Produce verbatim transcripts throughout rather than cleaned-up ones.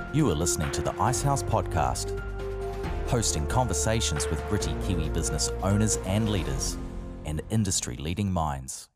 You are listening to the Icehouse Podcast, hosting conversations with gritty Kiwi business owners and leaders and industry-leading minds.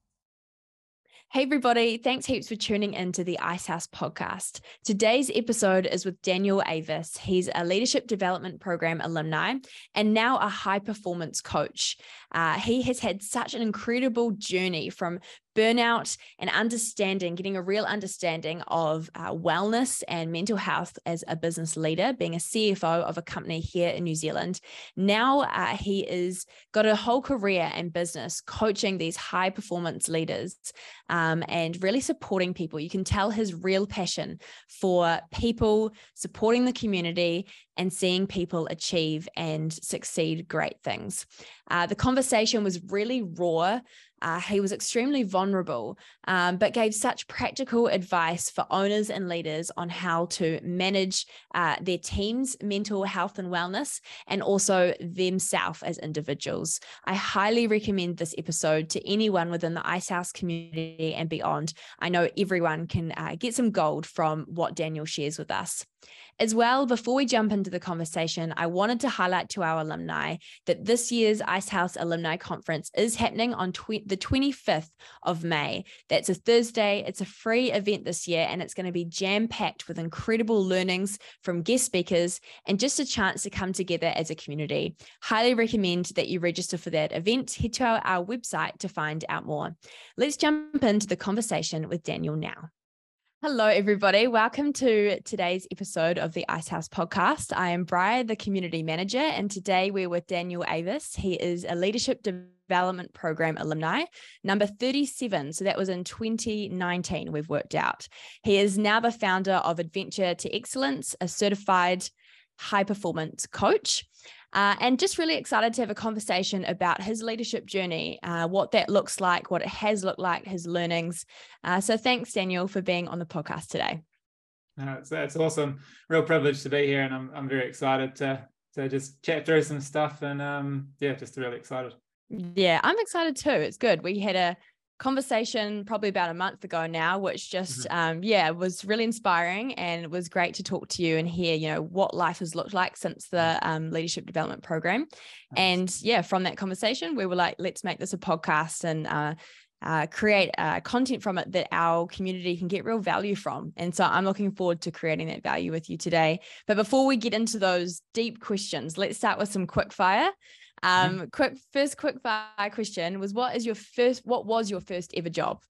Hey everybody, thanks heaps for tuning into the Icehouse Podcast. Today's episode is with Daniel Avis. He's a leadership development program alumni and now a high performance coach. Uh, he has had such an incredible journey from burnout and understanding, getting a real understanding of uh, wellness and mental health as a business leader, being a C F O of a company here in New Zealand. Now uh, he is got a whole career in business, coaching these high performance leaders um, and really supporting people. You can tell his real passion for people, supporting the community, and seeing people achieve and succeed great things. Uh, the conversation was really raw. Uh, he was extremely vulnerable, um, but gave such practical advice for owners and leaders on how to manage uh, their team's mental health and wellness, and also themselves as individuals. I highly recommend this episode to anyone within the Icehouse community and beyond. I know everyone can uh, get some gold from what Daniel shares with us. As well, before we jump into the conversation, I wanted to highlight to our alumni that this year's Icehouse Alumni Conference is happening on tw- the twenty-fifth of May. That's a Thursday. It's a free event this year, and it's going to be jam-packed with incredible learnings from guest speakers and just a chance to come together as a community. Highly recommend that you register for that event. Head to our, our website to find out more. Let's jump into the conversation with Daniel now. Hello, everybody. Welcome to today's episode of the Icehouse Podcast. I am Bri, the community manager, and today we're with Daniel Avis. He is a leadership development program alumni, number thirty-seven. So that was in twenty nineteen, we've worked out. He is now the founder of Adventure to Excellence, a certified high performance coach. Uh, and just really excited to have a conversation about his leadership journey, uh, what that looks like, what it has looked like, his learnings. Uh, so thanks, Daniel, for being on the podcast today. No, it's, it's awesome. Real privilege to be here, and I'm I'm very excited to to just chat through some stuff, and um yeah, just really excited. Yeah, I'm excited too. It's good. We had a conversation probably about a month ago now, which just, mm-hmm. um, yeah, was really inspiring, and it was great to talk to you and hear, you know, what life has looked like since the um, leadership development program. Nice. And yeah, from that conversation, we were like, let's make this a podcast and uh, uh, create uh, content from it that our community can get real value from. And so I'm looking forward to creating that value with you today. But before we get into those deep questions, let's start with some quick fire. Um, mm-hmm. quick, first quick fire question was, what is your first, what was your first ever job?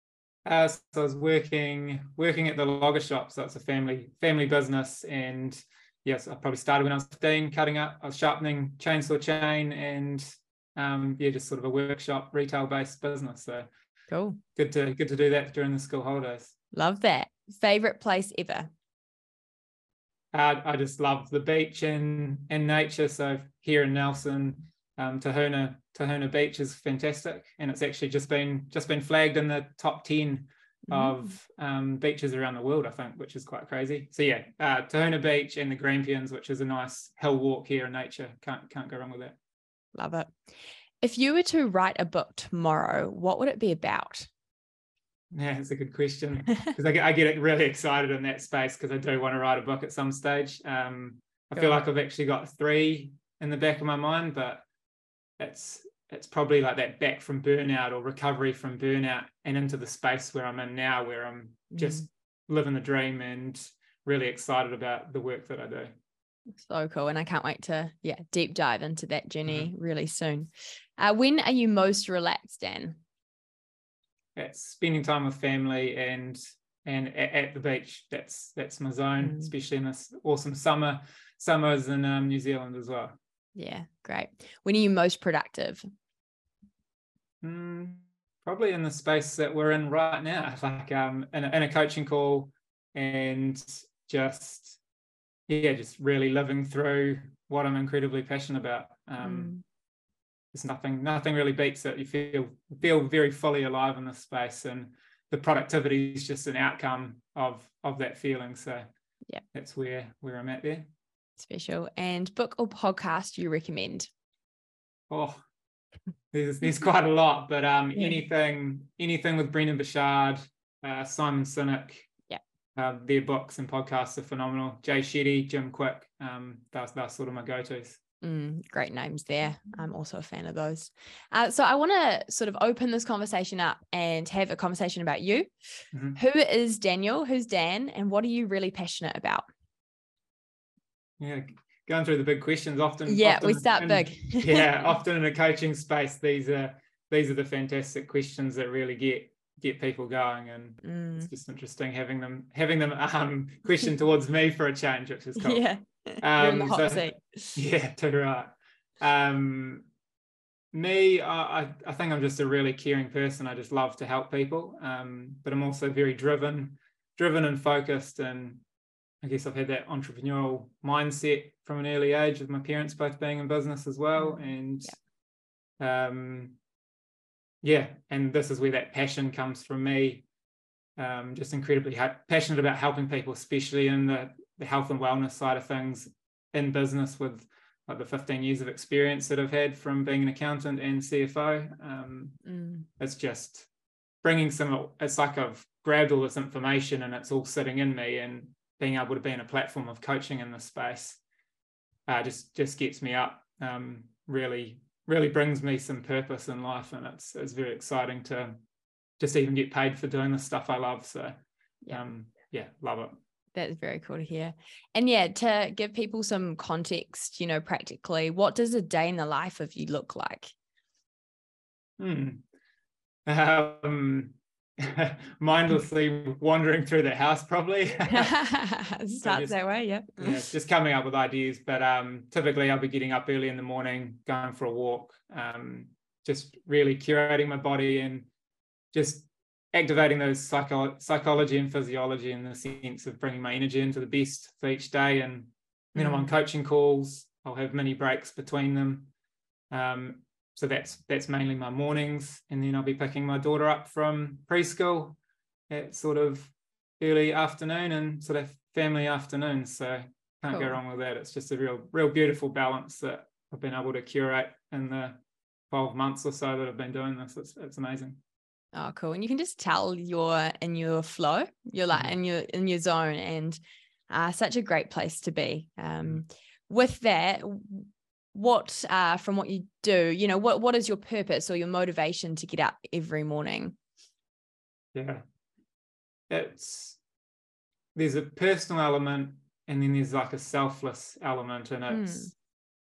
Uh, so I was working, working at the logger shop. So it's a family, family business. And yes, I probably started when I was fifteen, cutting up, I was sharpening chainsaw chain, and um, yeah, just sort of a workshop, retail based business. So cool. Good to, good to do that during the school holidays. Love that. Favorite place ever? Uh, I just love the beach and, and nature. So here in Nelson, um, Tahuna Tahuna Beach is fantastic, and it's actually just been just been flagged in the top ten mm. of um, beaches around the world, I think, which is quite crazy. So yeah, uh, Tahuna Beach and the Grampians, which is a nice hill walk here in nature. Can't can't go wrong with that. Love it. If you were to write a book tomorrow, what would it be about? Yeah, it's a good question, because I, I get really excited in that space, because I do want to write a book at some stage. Um, I Go feel on. like I've actually got three in the back of my mind, but it's it's probably like that back from burnout or recovery from burnout and into the space where I'm in now, where I'm just mm. living the dream and really excited about the work that I do. So cool. And I can't wait to yeah deep dive into that journey mm-hmm. really soon. Uh, when are you most relaxed, Dan? It's spending time with family and and at, at the beach. That's that's my zone, mm. especially in this awesome summer summers in um, New Zealand as well. Yeah, great. When are you most productive? Mm, probably in the space that we're in right now, like um in a, in a coaching call, and just yeah, just really living through what I'm incredibly passionate about. Um, mm. There's nothing, nothing really beats it. You feel feel very fully alive in this space, and the productivity is just an outcome of of that feeling. So yeah, that's where where I'm at there. Special. And book or podcast you recommend? Oh, there's there's quite a lot, but um, yeah. anything anything with Brendon Burchard, uh, Simon Sinek, yeah, uh, their books and podcasts are phenomenal. Jay Shetty, Jim Quick, um, that's that's sort of my go-tos. Mm, great names there. I'm also a fan of those. Uh, so I want to sort of open this conversation up and have a conversation about you. Mm-hmm. Who is Daniel? Who's Dan? And what are you really passionate about? Yeah, going through the big questions often. Yeah, often we start in, big. yeah, often in a coaching space, these are these are the fantastic questions that really get get people going, and mm. it's just interesting having them having them um question towards me for a change, which is cool. Yeah. Um, You're in the hot so, seat. Yeah, too right. Um, me, I, I think I'm just a really caring person. I just love to help people, um, but I'm also very driven, driven and focused. And I guess I've had that entrepreneurial mindset from an early age, with my parents both being in business as well. And yeah, um, yeah, and this is where that passion comes from me. Um, just incredibly ha- passionate about helping people, especially in the, the health and wellness side of things in business, with like the fifteen years of experience that I've had from being an accountant and C F O. Um, mm. It's just bringing some, it's like I've grabbed all this information and it's all sitting in me, and being able to be in a platform of coaching in this space uh, just, just gets me up, um, really, really brings me some purpose in life. And it's, it's very exciting to just even get paid for doing the stuff I love. So yeah, um, yeah, love it. That's very cool to hear. And yeah, to give people some context, you know, practically, what does a day in the life of you look like? Hmm. Um, mindlessly wandering through the house, probably. Starts just, that way, yeah. Yeah, just coming up with ideas. But um, typically I'll be getting up early in the morning, going for a walk, um, just really curating my body and just activating those psycho- psychology and physiology, in the sense of bringing my energy into the best for each day. And then mm. I'm on coaching calls. I'll have mini breaks between them. Um, so that's that's mainly my mornings. And then I'll be picking my daughter up from preschool at sort of early afternoon and sort of family afternoons. So can't cool. go wrong with that. It's just a real, real beautiful balance that I've been able to curate in the twelve months or so that I've been doing this. It's, it's amazing. Oh, cool. And you can just tell you're in your flow, you're like mm-hmm. in your, in your zone, and uh, such a great place to be. Um, mm-hmm. With that, what, uh, from what you do, you know, what, what is your purpose or your motivation to get up every morning? Yeah. It's, there's a personal element, and then there's like a selfless element, and it's, mm.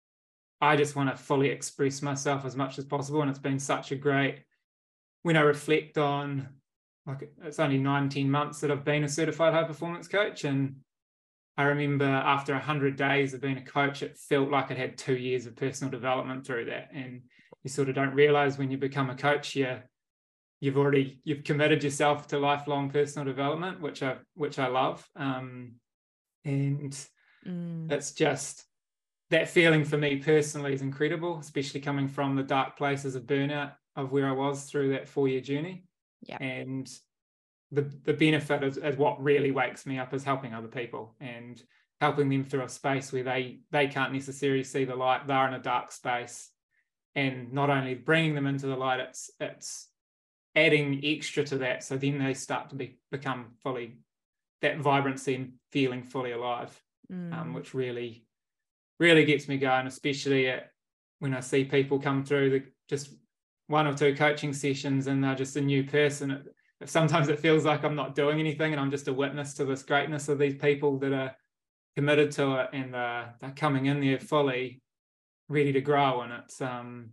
I just want to fully express myself as much as possible. And it's been such a great, when I reflect on, like, it's only nineteen months that I've been a certified high performance coach. And I remember after one hundred days of being a coach, it felt like it had two years of personal development through that. And you sort of don't realize when you become a coach, you, you've already, you've committed yourself to lifelong personal development, which I, which I love. Um, and mm. it's just, that feeling for me personally is incredible, especially coming from the dark places of burnout of where I was through that four-year journey. Yeah. And the the benefit is, is what really wakes me up, is helping other people and helping them through a space where they they can't necessarily see the light. They're in a dark space, and not only bringing them into the light, it's it's adding extra to that. So then they start to be become fully, that vibrancy and feeling fully alive, mm. um, which really, really gets me going, especially at, when I see people come through the just one or two coaching sessions and they're just a new person. It, sometimes it feels like I'm not doing anything and I'm just a witness to this greatness of these people that are committed to it, and uh, they're coming in there fully ready to grow. And it's, um,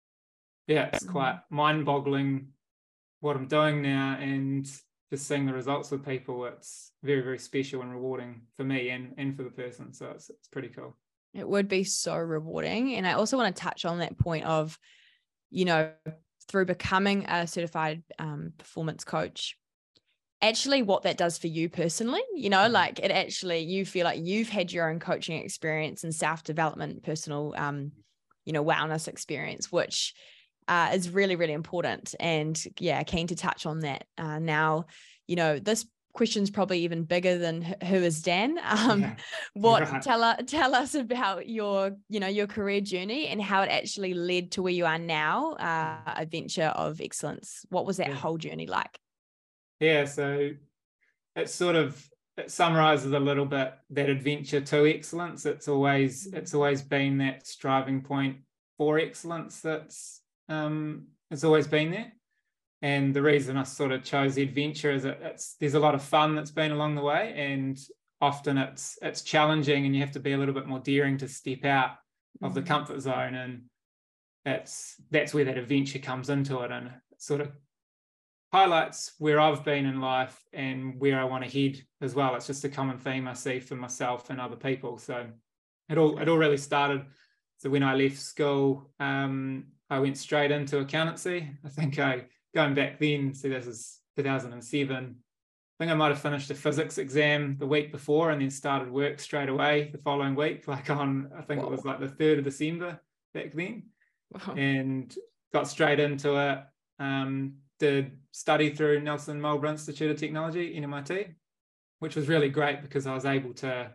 yeah, it's quite mind-boggling what I'm doing now, and just seeing the results with people. It's very, very special and rewarding for me and, and for the person. So it's, it's pretty cool. It would be so rewarding. And I also want to touch on that point of, you know, through becoming a certified um, performance coach, actually what that does for you personally, you know, mm-hmm. like it actually, you feel like you've had your own coaching experience and self-development, personal, um, you know, wellness experience, which uh, is really, really important. And yeah, keen to touch on that. Uh, now, you know, this question's probably even bigger than who is Dan. Um, yeah. What right. tell us tell us about your, you know, your career journey and how it actually led to where you are now, uh, a venture of excellence. What was that yeah. whole journey like? Yeah, so it's sort of it summarizes a little bit that adventure to excellence. It's always it's always been that striving point for excellence that's um, it's always been there. And the reason I sort of chose the adventure is that it's there's a lot of fun that's been along the way, and often it's it's challenging, and you have to be a little bit more daring to step out of the comfort zone, and it's that's where that adventure comes into it, and it sort of highlights where I've been in life and where I want to head as well. It's just a common theme I see for myself and other people. So it all it all really started. So when I left school, um, I went straight into accountancy. I think I going back then, so this is two thousand seven. I think I might have finished a physics exam the week before and then started work straight away the following week, like on, I think Whoa. It was like the third of December back then. Wow. And got straight into it. Um, did study through Nelson Marlborough Institute of Technology, N M I T, which was really great because I was able to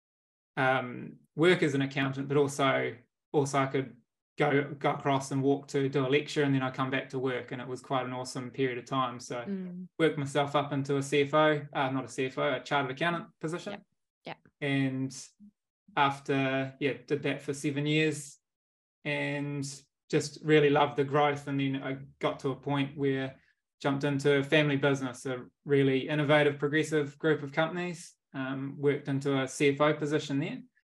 um, work as an accountant, but also, also I could go go across and walk to do a lecture, and then I come back to work, and it was quite an awesome period of time. So mm. worked myself up into a C F O, uh, not a C F O, a chartered accountant position. Yeah. yeah. And after, yeah, did that for seven years and just really loved the growth. And then I got to a point where jumped into a family business, a really innovative, progressive group of companies, um, worked into a C F O position there.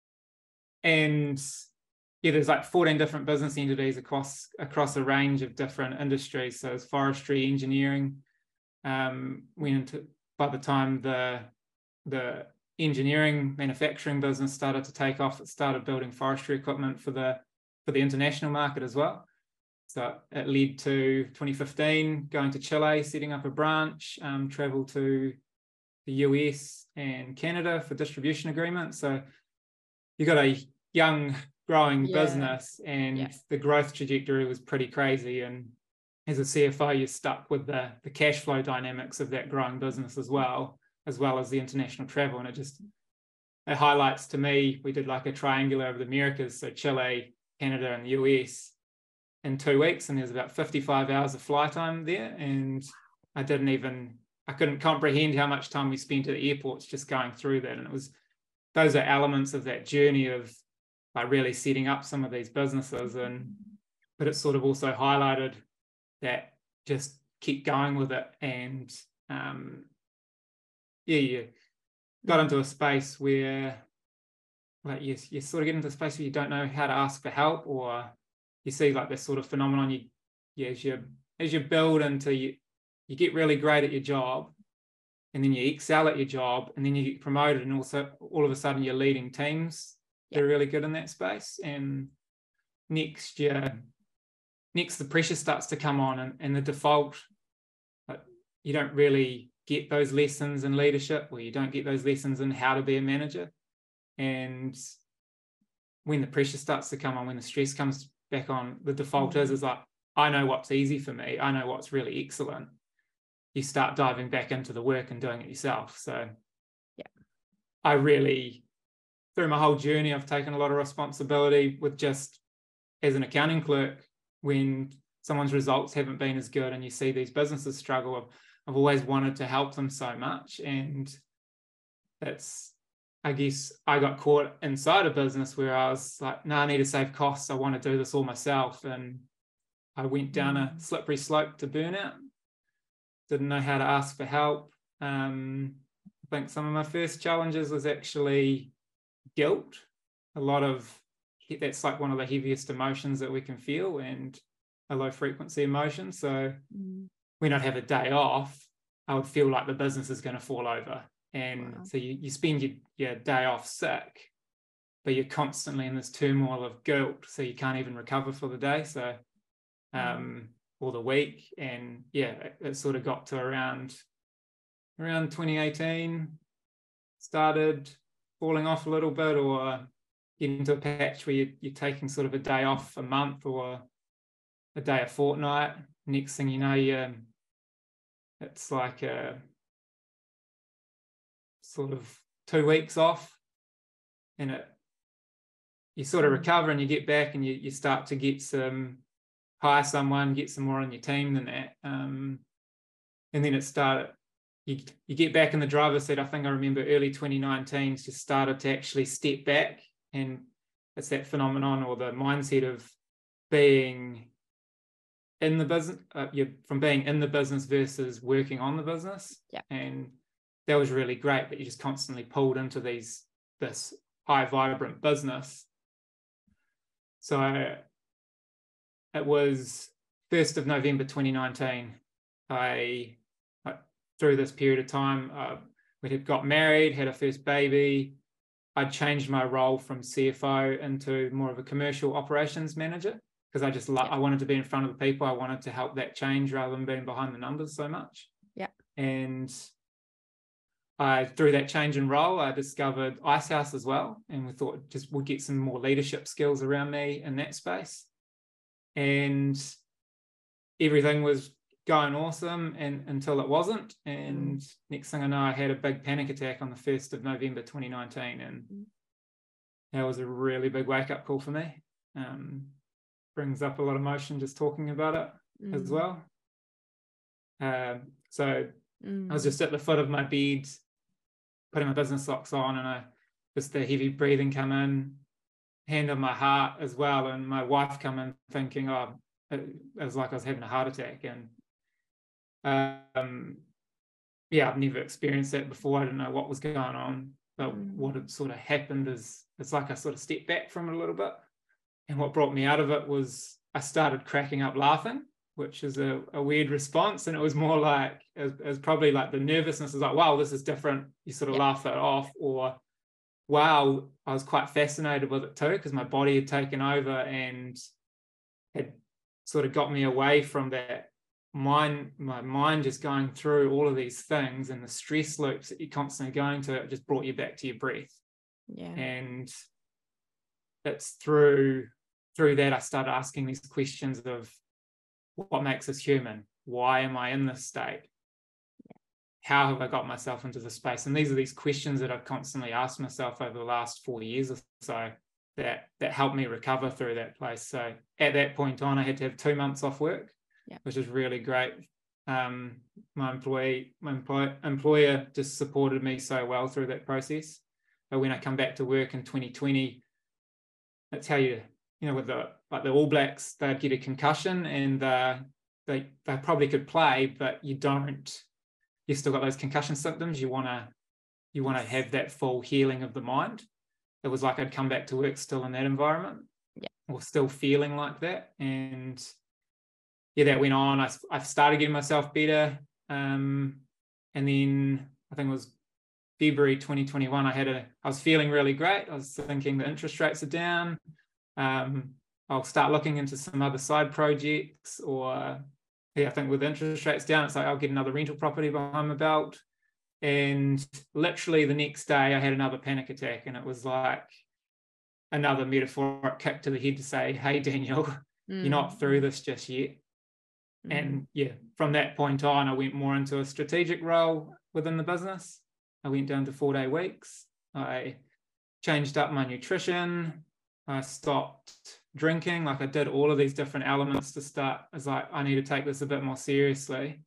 And yeah, there's like fourteen different business entities across across a range of different industries. So it's forestry, engineering. Um, went into by the time the the engineering manufacturing business started to take off, it started building forestry equipment for the for the international market as well. So it led to twenty fifteen going to Chile, setting up a branch, um, travel to the U S and Canada for distribution agreements. So you got a young growing yeah. business, and yeah. the growth trajectory was pretty crazy. And as a C F O, you're stuck with the, the cash flow dynamics of that growing business as well, as well as the international travel. And it just, it highlights to me, we did like a triangular of the Americas, so Chile, Canada, and the U S in two weeks. And there's about fifty-five hours of fly time there. And I didn't even, I couldn't comprehend how much time we spent at the airports just going through that. And it was, those are elements of that journey of like really setting up some of these businesses. And but it sort of also highlighted that just keep going with it. And um yeah you got into a space where like you, you sort of get into a space where you don't know how to ask for help, or you see like this sort of phenomenon. You yeah as you as you build into you you get really great at your job, and then you excel at your job, and then you get promoted, and also all of a sudden you're leading teams. They're really good in that space. And next year, next the pressure starts to come on, and, and the default, like, you don't really get those lessons in leadership, or you don't get those lessons in how to be a manager. And when the pressure starts to come on, when the stress comes back on, the default mm-hmm. is, is like, I know what's easy for me. I know what's really excellent. You start diving back into the work and doing it yourself. So yeah, I really... through my whole journey, I've taken a lot of responsibility with just as an accounting clerk, when someone's results haven't been as good and you see these businesses struggle, I've, I've always wanted to help them so much. And it's, I guess I got caught inside a business where I was like, no, I need to save costs. I want to do this all myself. And I went down a slippery slope to burnout. Didn't know how to ask for help. Um, I think some of my first challenges was actually guilt. A lot of that's like one of the heaviest emotions that we can feel, and a low frequency emotion. So mm. when I'd have a day off, I would feel like the business is going to fall over. And wow. so you, you spend your, your day off sick, but you're constantly in this turmoil of guilt, so you can't even recover for the day. So um mm. or the week. And yeah, it, it sort of got to around around twenty eighteen, started falling off a little bit, or getting into a patch where you're, you're taking sort of a day off a month or a day a fortnight. Next thing you know, you it's like a sort of two weeks off, and it you sort of recover and you get back, and you, you start to get some hire someone, get some more on your team than that, um, and then it started you, you get back in the driver's seat. I think I remember early twenty nineteen just started to actually step back, and it's that phenomenon or the mindset of being in the business, uh, you're from being in the business versus working on the business. Yeah. And that was really great, but you just constantly pulled into these, this high vibrant business. So it was first of November twenty nineteen. I, I through this period of time, uh, we had got married, had a first baby. I changed my role from C F O into more of a commercial operations manager, because I just yeah. I wanted to be in front of the people. I wanted to help that change rather than being behind the numbers so much. Yeah. And I, through that change in role, I discovered Icehouse as well, and we thought just we'll get some more leadership skills around me in that space. And everything was going awesome, and until it wasn't. And mm. next thing I know, I had a big panic attack on the first of November twenty nineteen, and mm. that was a really big wake-up call for me. Um, brings up a lot of emotion just talking about it mm. as well. Um, so mm. I was just at the foot of my bed, putting my business socks on, and I just the heavy breathing come in, hand on my heart as well, and my wife come in thinking, oh, it, it was like I was having a heart attack. And um, yeah, I've never experienced that before. I didn't know what was going on, but mm. what had sort of happened is it's like I sort of stepped back from it a little bit. And what brought me out of it was I started cracking up laughing, which is a, a weird response. And it was more like, it was, it was probably like the nervousness is like, wow, this is different. You sort of yeah. laugh that off. Or, wow, I was quite fascinated with it too, because my body had taken over and had sort of got me away from that mind, my mind just going through all of these things, and the stress loops that you're constantly going to, it just brought you back to your breath. Yeah. And it's through through that I started asking these questions of what makes us human? Why am I in this state? Yeah. How have I got myself into this space? And these are these questions that I've constantly asked myself over the last four years or so that that helped me recover through that place. So at that point on, I had to have two months off work, yeah. which is really great. Um, my employee, my employ, employer just supported me so well through that process. But when I come back to work in twenty twenty, that's how you, you know, with the like the All Blacks, they'd get a concussion and uh, they they probably could play, but you don't. You've still got those concussion symptoms. You wanna you wanna have that full healing of the mind. It was like I'd come back to work still in that environment, yeah, or still feeling like that. And yeah, that went on. I I started getting myself better, um, and then I think it was February twenty twenty-one, I had a, I was feeling really great. I was thinking the interest rates are down. Um, I'll start looking into some other side projects, or yeah, I think with interest rates down, it's like I'll get another rental property behind my belt. And literally the next day I had another panic attack, and it was like another metaphoric kick to the head to say, hey, Daniel, mm. you're not through this just yet. Mm. And yeah, from that point on, I went more into a strategic role within the business. I went down to four-day weeks. I changed up my nutrition. I stopped drinking. Like I did all of these different elements to start. I was like, I need to take this a bit more seriously.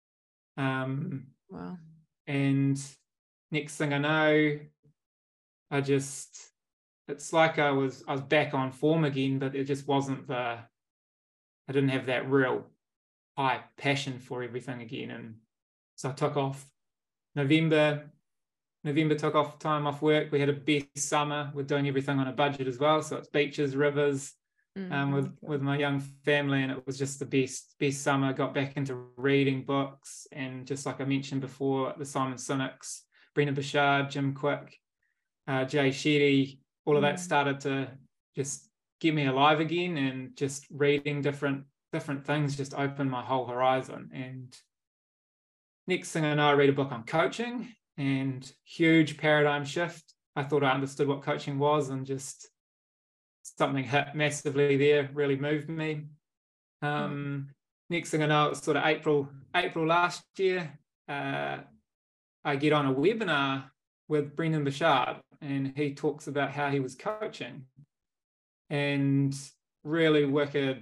Um, wow. And next thing I know, I just, it's like I was, I was back on form again, but it just wasn't the, I didn't have that real high passion for everything again. And so I took off November. November took off time off work. We had a best summer. We're doing everything on a budget as well. So it's beaches, rivers, mm-hmm. um, with, with my young family. And it was just the best, best summer. I got back into reading books. And just like I mentioned before, the Simon Sinek's, Brendon Burchard, Jim Quick, uh, Jay Shetty, all of mm-hmm. that started to just get me alive again. And just reading different, different things just opened my whole horizon. And next thing I know, I read a book on coaching. And huge paradigm shift. I thought I understood what coaching was, and just something hit massively there, really moved me. Um, mm. Next thing I know, it was sort of April, April last year. Uh, I get on a webinar with Brendon Burchard, and he talks about how he was coaching, and really wicked,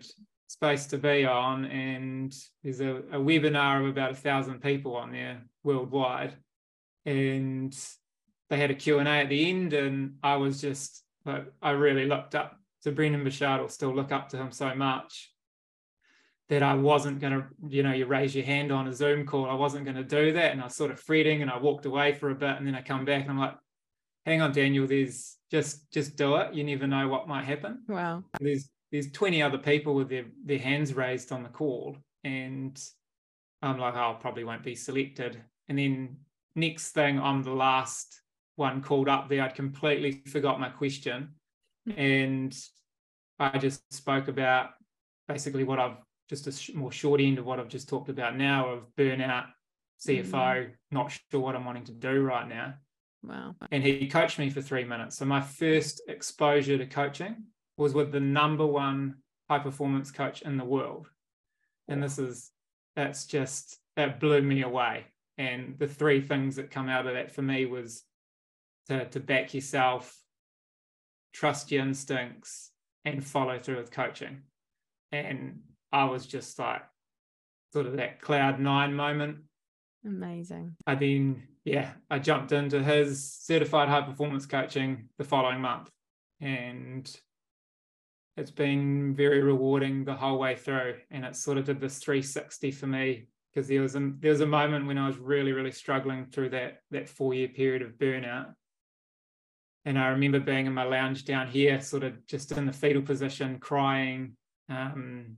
space to be on, and there's a, a webinar of about a thousand people on there worldwide, and they had a Q and A at the end, and I was just like, I really looked up to Brendon Burchard, or still look up to him so much, that I wasn't going to, you know, you raise your hand on a Zoom call, I wasn't going to do that, and I was sort of fretting, and I walked away for a bit, and then I come back and I'm like, hang on, Daniel, there's just just do it, you never know what might happen. Wow. There's there's twenty other people with their, their hands raised on the call, and I'm like, oh, I probably won't be selected. And then next thing, I'm the last one called up there. I'd completely forgot my question, and I just spoke about basically what I've just a sh- more short end of what I've just talked about now, of burnout, C F O, mm. not sure what I'm wanting to do right now. Wow. And he coached me for three minutes. So my first exposure to coaching was with the number one high performance coach in the world. And this is, that's just, that blew me away. And the three things that come out of that for me was to, to back yourself, trust your instincts, and follow through with coaching. And I was just like, sort of that cloud nine moment. Amazing. I then, yeah, I jumped into his certified high performance coaching the following month. And it's been very rewarding the whole way through. And it sort of did this three sixty for me, because there was a there was a moment when I was really, really struggling through that that four-year period of burnout. And I remember being in my lounge down here, sort of just in the fetal position, crying. Um,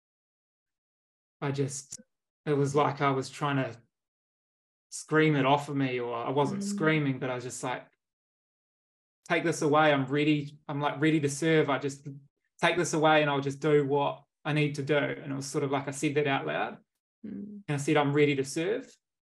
I just, it was like I was trying to scream it off of me, or I wasn't mm. screaming, but I was just like, take this away. I'm ready. I'm like ready to serve. I just take this away and I'll just do what I need to do. And it was sort of like I said that out loud. Mm. And I said, I'm ready to serve.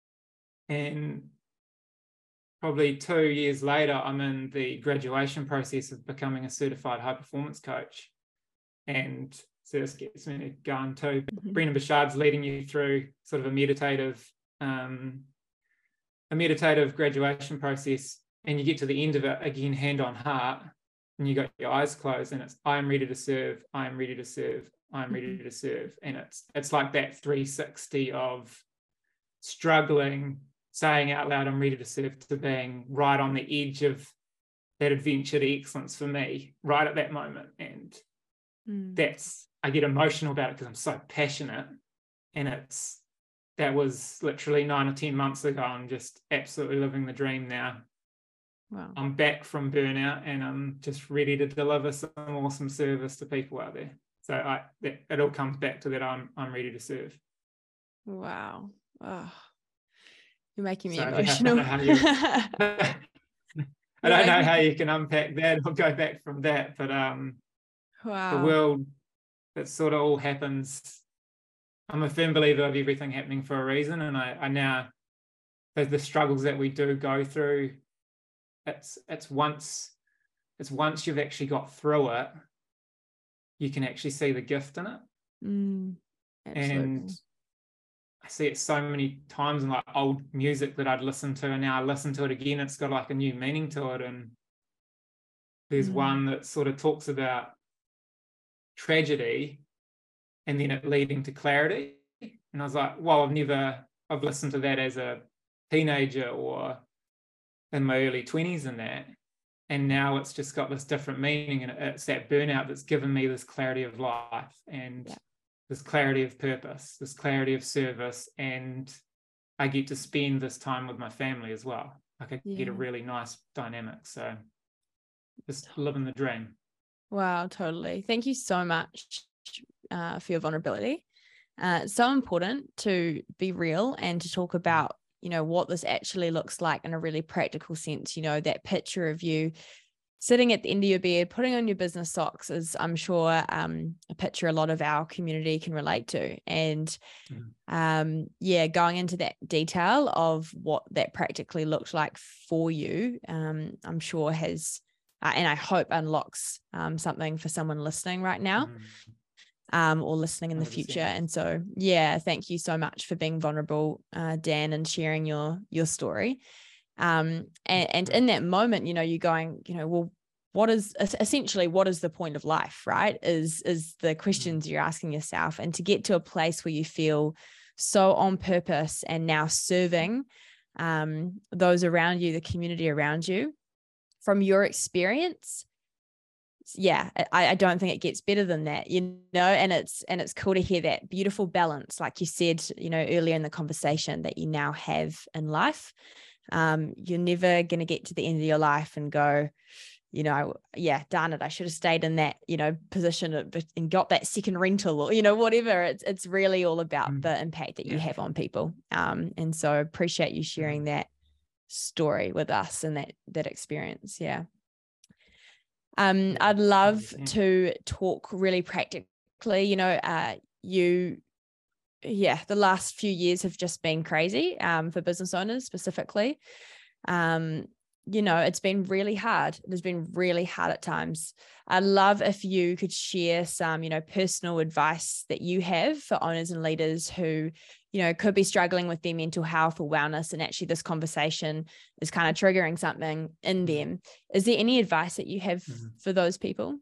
And probably two years later, I'm in the graduation process of becoming a certified high performance coach. And so this gets me going too. Mm-hmm. Brendon Burchard's leading you through sort of a meditative, um, a meditative graduation process, and you get to the end of it, again, hand on heart, and you got your eyes closed, and it's, I am ready to serve, I am ready to serve, I am ready to serve. And it's it's like that three sixty of struggling, saying out loud, I'm ready to serve, to being right on the edge of that adventure to excellence for me, right at that moment. And mm. that's, I get emotional about it because I'm so passionate. And it's, that was literally nine or ten months ago. I'm just absolutely living the dream now. Wow. I'm back from burnout, and I'm just ready to deliver some awesome service to people out there. So I, that, it all comes back to that. I'm I'm ready to serve. Wow. Oh, you're making me so, emotional. Yeah, I don't know how you, I don't know how you can unpack that or go back from that, but um, wow. The world, it sort of all happens. I'm a firm believer of everything happening for a reason, and I, I now, the, the struggles that we do go through, it's it's once it's once you've actually got through it, you can actually see the gift in it. Mm, and I see it so many times in like old music that I'd listen to, and now I listen to it again, it's got like a new meaning to it. And there's mm. one that sort of talks about tragedy and then it leading to clarity. And I was like, well, I've never, I've listened to that as a teenager or in my early twenties and that. And now it's just got this different meaning. And it's that burnout that's given me this clarity of life and yeah. this clarity of purpose, this clarity of service. And I get to spend this time with my family as well. Like I yeah. get a really nice dynamic. So just living the dream. Wow, totally. Thank you so much uh, for your vulnerability. Uh, it's so important to be real and to talk about, you know, what this actually looks like in a really practical sense. You know, that picture of you sitting at the end of your bed, putting on your business socks is, I'm sure, um, a picture a lot of our community can relate to. And mm. um, yeah, going into that detail of what that practically looked like for you, um, I'm sure has, uh, and I hope unlocks um, something for someone listening right now. Mm. Um, or listening in the future. And so, yeah, thank you so much for being vulnerable, uh, Dan, and sharing your your story. Um, and, and in that moment, you know, you're going, you know, well, what is essentially what is the point of life, right? Is is the questions you're asking yourself, and to get to a place where you feel so on purpose and now serving um, those around you, the community around you, from your experience. Yeah, I, I don't think it gets better than that, you know, and it's and it's cool to hear that beautiful balance, like you said, you know, earlier in the conversation, that you now have in life. Um, you're never going to get to the end of your life and go, you know, yeah, darn it, I should have stayed in that, you know, position and got that second rental, or, you know, whatever. It's it's really all about mm. the impact that you yeah. have on people. Um, and so appreciate you sharing mm. that story with us and that that experience. Yeah. Um, yeah. I'd love yeah. to talk really practically, you know, uh, you, yeah, the last few years have just been crazy um, for business owners specifically. Um, you know, it's been really hard. It has been really hard at times. I'd love if you could share some, you know, personal advice that you have for owners and leaders who, you know, could be struggling with their mental health or wellness. And actually this conversation is kind of triggering something in them. Is there any advice that you have mm-hmm. for those people?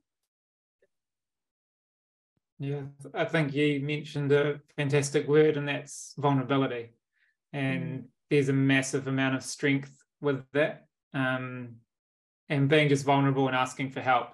Yeah, I think you mentioned a fantastic word, and that's vulnerability. And mm. there's a massive amount of strength with that. Um, and being just vulnerable and asking for help.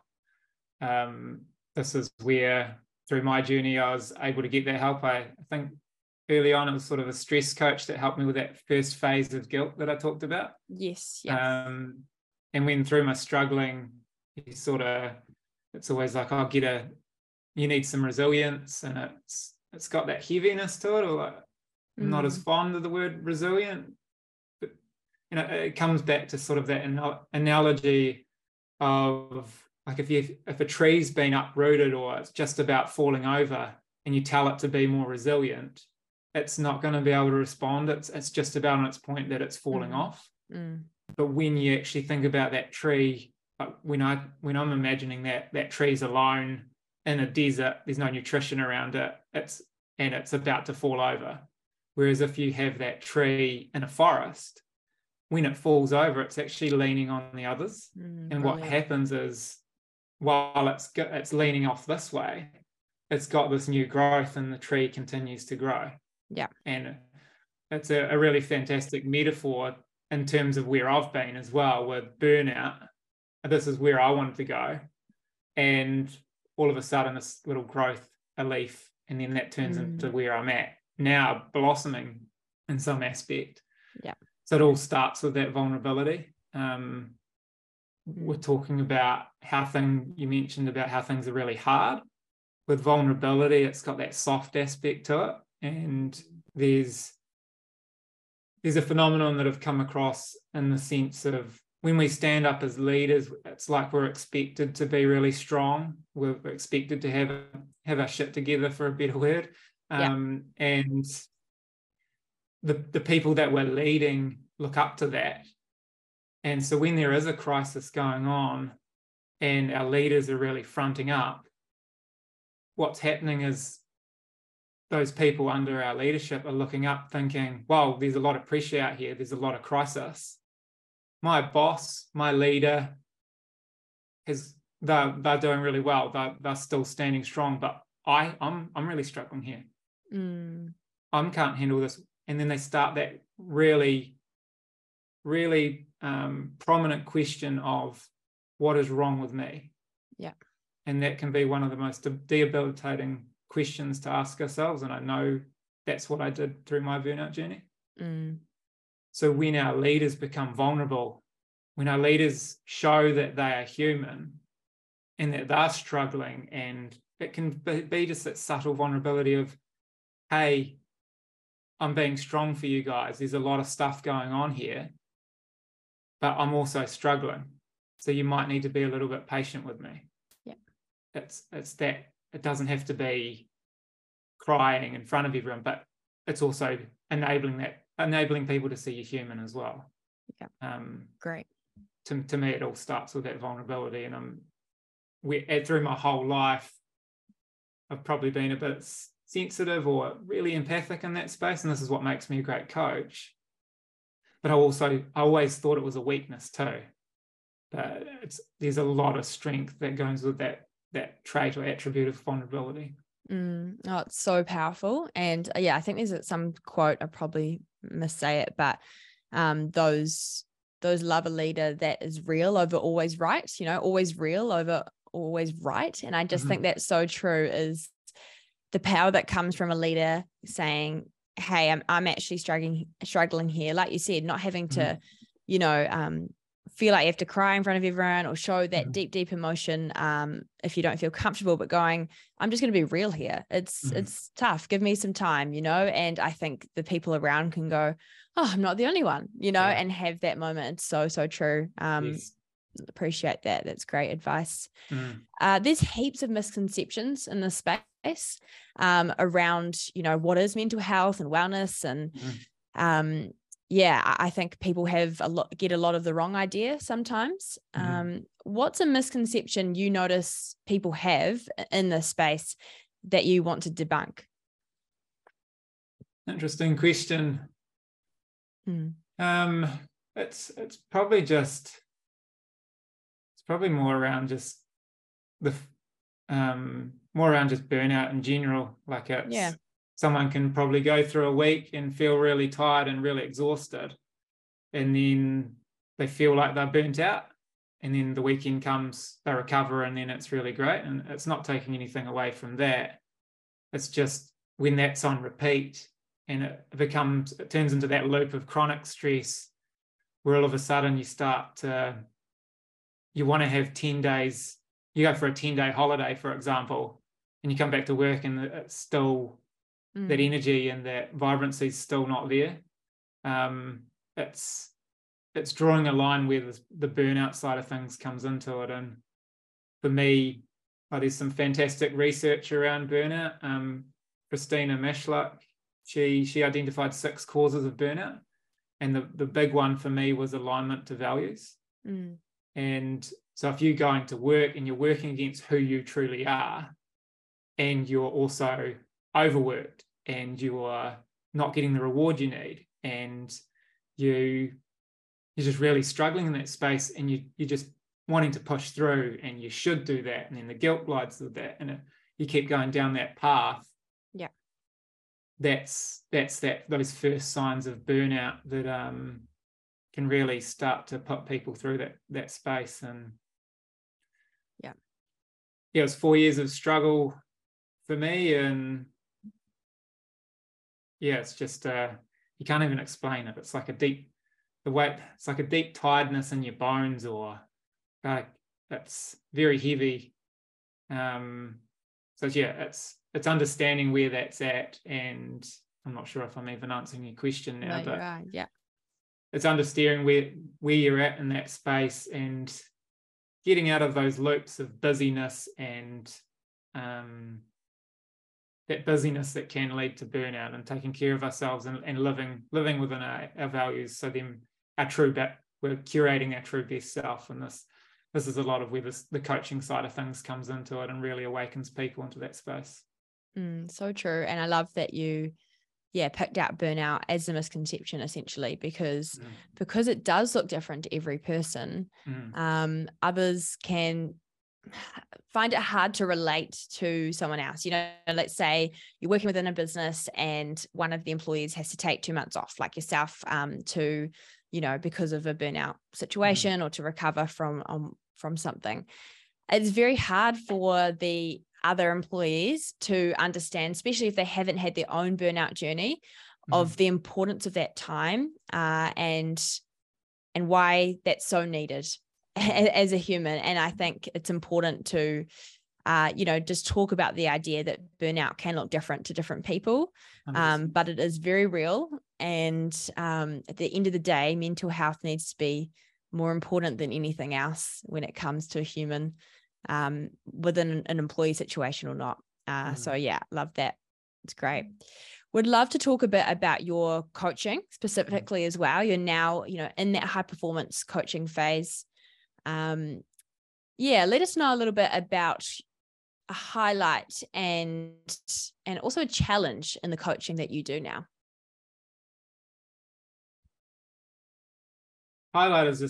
Um, this is where, through my journey, I was able to get that help. I, I think early on, it was sort of a stress coach that helped me with that first phase of guilt that I talked about. Yes. Yeah. Um, and when through my struggling, you sort of, it's always like, I'll get a, you need some resilience, and it's it's got that heaviness to it, or like, I'm mm. not as fond of the word resilient. You know, it comes back to sort of that analogy of like if you if a tree's been uprooted or it's just about falling over, and you tell it to be more resilient, it's not going to be able to respond. It's it's just about on its point that it's falling mm. off. Mm. But when you actually think about that tree, like when I when I'm imagining that that tree's alone in a desert, there's no nutrition around it, it's and it's about to fall over. Whereas if you have that tree in a forest, when it falls over, it's actually leaning on the others. Mm, and brilliant. What happens is, while it's it's leaning off this way, it's got this new growth, and the tree continues to grow. Yeah. And it's a, a really fantastic metaphor in terms of where I've been as well with burnout. This is where I wanted to go. And all of a sudden, this little growth, a leaf, and then that turns mm. into where I'm at now, blossoming in some aspect. Yeah. So it all starts with that vulnerability. Um, we're talking about how thing you mentioned about how things are really hard. With vulnerability, it's got that soft aspect to it. And there's there's a phenomenon that I've come across in the sense of when we stand up as leaders, it's like we're expected to be really strong. We're expected to have, have our shit together, for a better word. Um, yeah. And the, the people that we're leading look up to that. And so when there is a crisis going on and our leaders are really fronting up, what's happening is those people under our leadership are looking up thinking, well, there's a lot of pressure out here. There's a lot of crisis. My boss, my leader, is they're, they're doing really well. They're, they're still standing strong, but I, I'm, I'm really struggling here. Mm. I can't handle this. And then they start that really, really um, prominent question of what is wrong with me? Yeah. And that can be one of the most debilitating questions to ask ourselves. And I know that's what I did through my burnout journey. Mm. So when our leaders become vulnerable, when our leaders show that they are human and that they're struggling, and it can be just that subtle vulnerability of, hey, I'm being strong for you guys. There's a lot of stuff going on here, but I'm also struggling. So you might need to be a little bit patient with me. Yeah. It's, it's that it doesn't have to be crying in front of everyone, but it's also enabling that, enabling people to see you human as well. Yeah. Um, Great. To, to me, it all starts with that vulnerability. And I'm, we, through my whole life, I've probably been a bit sensitive or really empathic in that space. And this is what makes me a great coach. But I also, I always thought it was a weakness too. but it's there's a lot of strength that goes with that that trait or attribute of vulnerability. Mm, oh, it's so powerful. And uh, yeah, I think there's some quote, I probably missay it, but um, those those love a leader that is real over always right, you know, always real over always right. And I just Mm-hmm. think that's so true, is the power that comes from a leader saying, hey, I'm I'm actually struggling struggling here. Like you said, not having to, Mm-hmm. you know, um, feel like you have to cry in front of everyone or show that Mm-hmm. deep, deep emotion um, if you don't feel comfortable, but going, I'm just going to be real here. It's Mm-hmm. it's tough. Give me some time, you know? And I think the people around can go, oh, I'm not the only one, you know, Yeah. and have that moment. It's so, so true. Um, Yes. Appreciate that. That's great advice. Mm. Uh, there's heaps of misconceptions in this space um, around, you know, what is mental health and wellness. And Mm. um, yeah, I I think people have a lot, get a lot of the wrong idea sometimes. Mm. Um, what's a misconception you notice people have in this space that you want to debunk? Interesting question. Hmm. Um, it's it's probably just it's probably more around just the um more around just burnout in general. Like it's Yeah. someone can probably go through a week and feel really tired and really exhausted, and then they feel like they're burnt out, and then the weekend comes, they recover, and then it's really great. And it's not taking anything away from that. It's just when that's on repeat and it becomes, it turns into that loop of chronic stress where all of a sudden you start to, you want to have ten days, you go for a ten day holiday, for example, and you come back to work and it's still, Mm. that energy and that vibrancy is still not there. Um, it's, it's drawing a line where the, the burnout side of things comes into it. And for me, oh, there's some fantastic research around burnout. Um, Christina Maslach, she she identified six causes of burnout, and the, the big one for me was alignment to values. Mm. And so if you're going to work and you're working against who you truly are, and you're also overworked and you're not getting the reward you need, and you you're just really struggling in that space, and you you're just wanting to push through, and you should do that, and then the guilt glides with that, and it, you keep going down that path. Yeah, that's that's that those first signs of burnout that um can really start to put people through that that space. And yeah, yeah, it was four years of struggle for me, and yeah, it's just uh you can't even explain it. It's like a deep the weight it's like a deep tiredness in your bones, or like it's very heavy. Um so yeah, it's it's understanding where that's at. And I'm not sure if I'm even answering your question now, no, but you're right. Yeah, it's understanding where where you're at in that space and getting out of those loops of busyness and um that busyness that can lead to burnout, and taking care of ourselves and, and living living within our, our values. So then our true bet we're curating our true best self. And this this is a lot of where this, the coaching side of things comes into it and really awakens people into that space. mm, so true. And I love that you yeah picked out burnout as a misconception, essentially, because Mm. because it does look different to every person. Mm. Um others can find it hard to relate to someone else. You know, let's say you're working within a business and one of the employees has to take two months off, like yourself, um, to, you know, because of a burnout situation, mm. or to recover from, um, from something. It's very hard for the other employees to understand, especially if they haven't had their own burnout journey, mm. of the importance of that time, uh, and, and why that's so needed as a human. And I think it's important to, uh, you know, just talk about the idea that burnout can look different to different people, um, but it is very real. And um, at the end of the day, mental health needs to be more important than anything else when it comes to a human, um, within an employee situation or not. Uh, mm-hmm. So yeah, love that. It's great. Would love to talk a bit about your coaching specifically as well. You're now, you know, in that high performance coaching phase. Um, yeah, let us know a little bit about a highlight and and also a challenge in the coaching that you do now. Highlight is just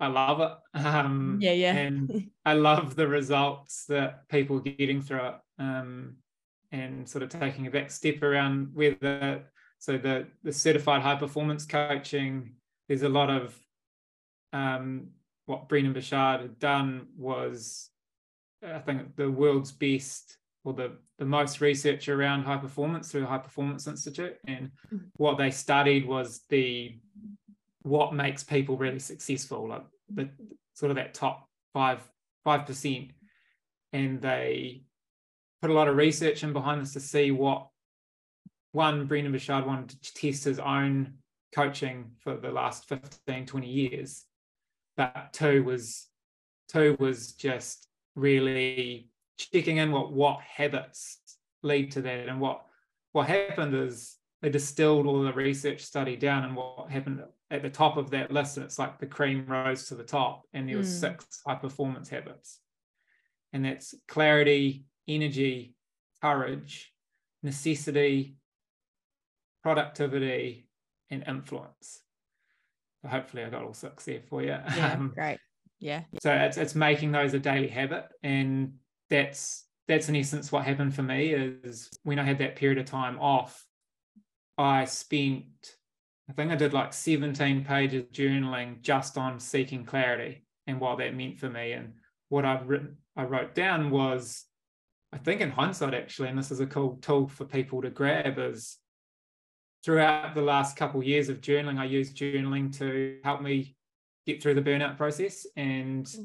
I love it. Um, yeah, yeah. And I love the results that people are getting through it. Um, and sort of taking a back step around whether, so the, the certified high performance coaching, there's a lot of, um, what Brendon Burchard had done was, I think, the world's best or the, the most research around high performance through the High Performance Institute. And mm-hmm. what they studied was the what makes people really successful, like the sort of that top five five percent. And they put a lot of research in behind this to see what, one, Brendon Burchard wanted to test his own coaching for the last fifteen, twenty years. But two was two was just really checking in what what habits lead to that. And what what happened is they distilled all the research study down, and what happened at the top of that list, and it's like the cream rose to the top, and there was mm. six high performance habits. And that's clarity, energy, courage, necessity, productivity, and influence. So hopefully I got all six there for you. Yeah, um, great. Yeah. So it's it's making those a daily habit, and that's that's in essence what happened for me. Is when I had that period of time off, I spent, I think I did like seventeen pages journaling just on seeking clarity and what that meant for me. And what I've written, I wrote down was, I think in hindsight actually, and this is a cool tool for people to grab, is throughout the last couple of years of journaling, I used journaling to help me get through the burnout process and mm.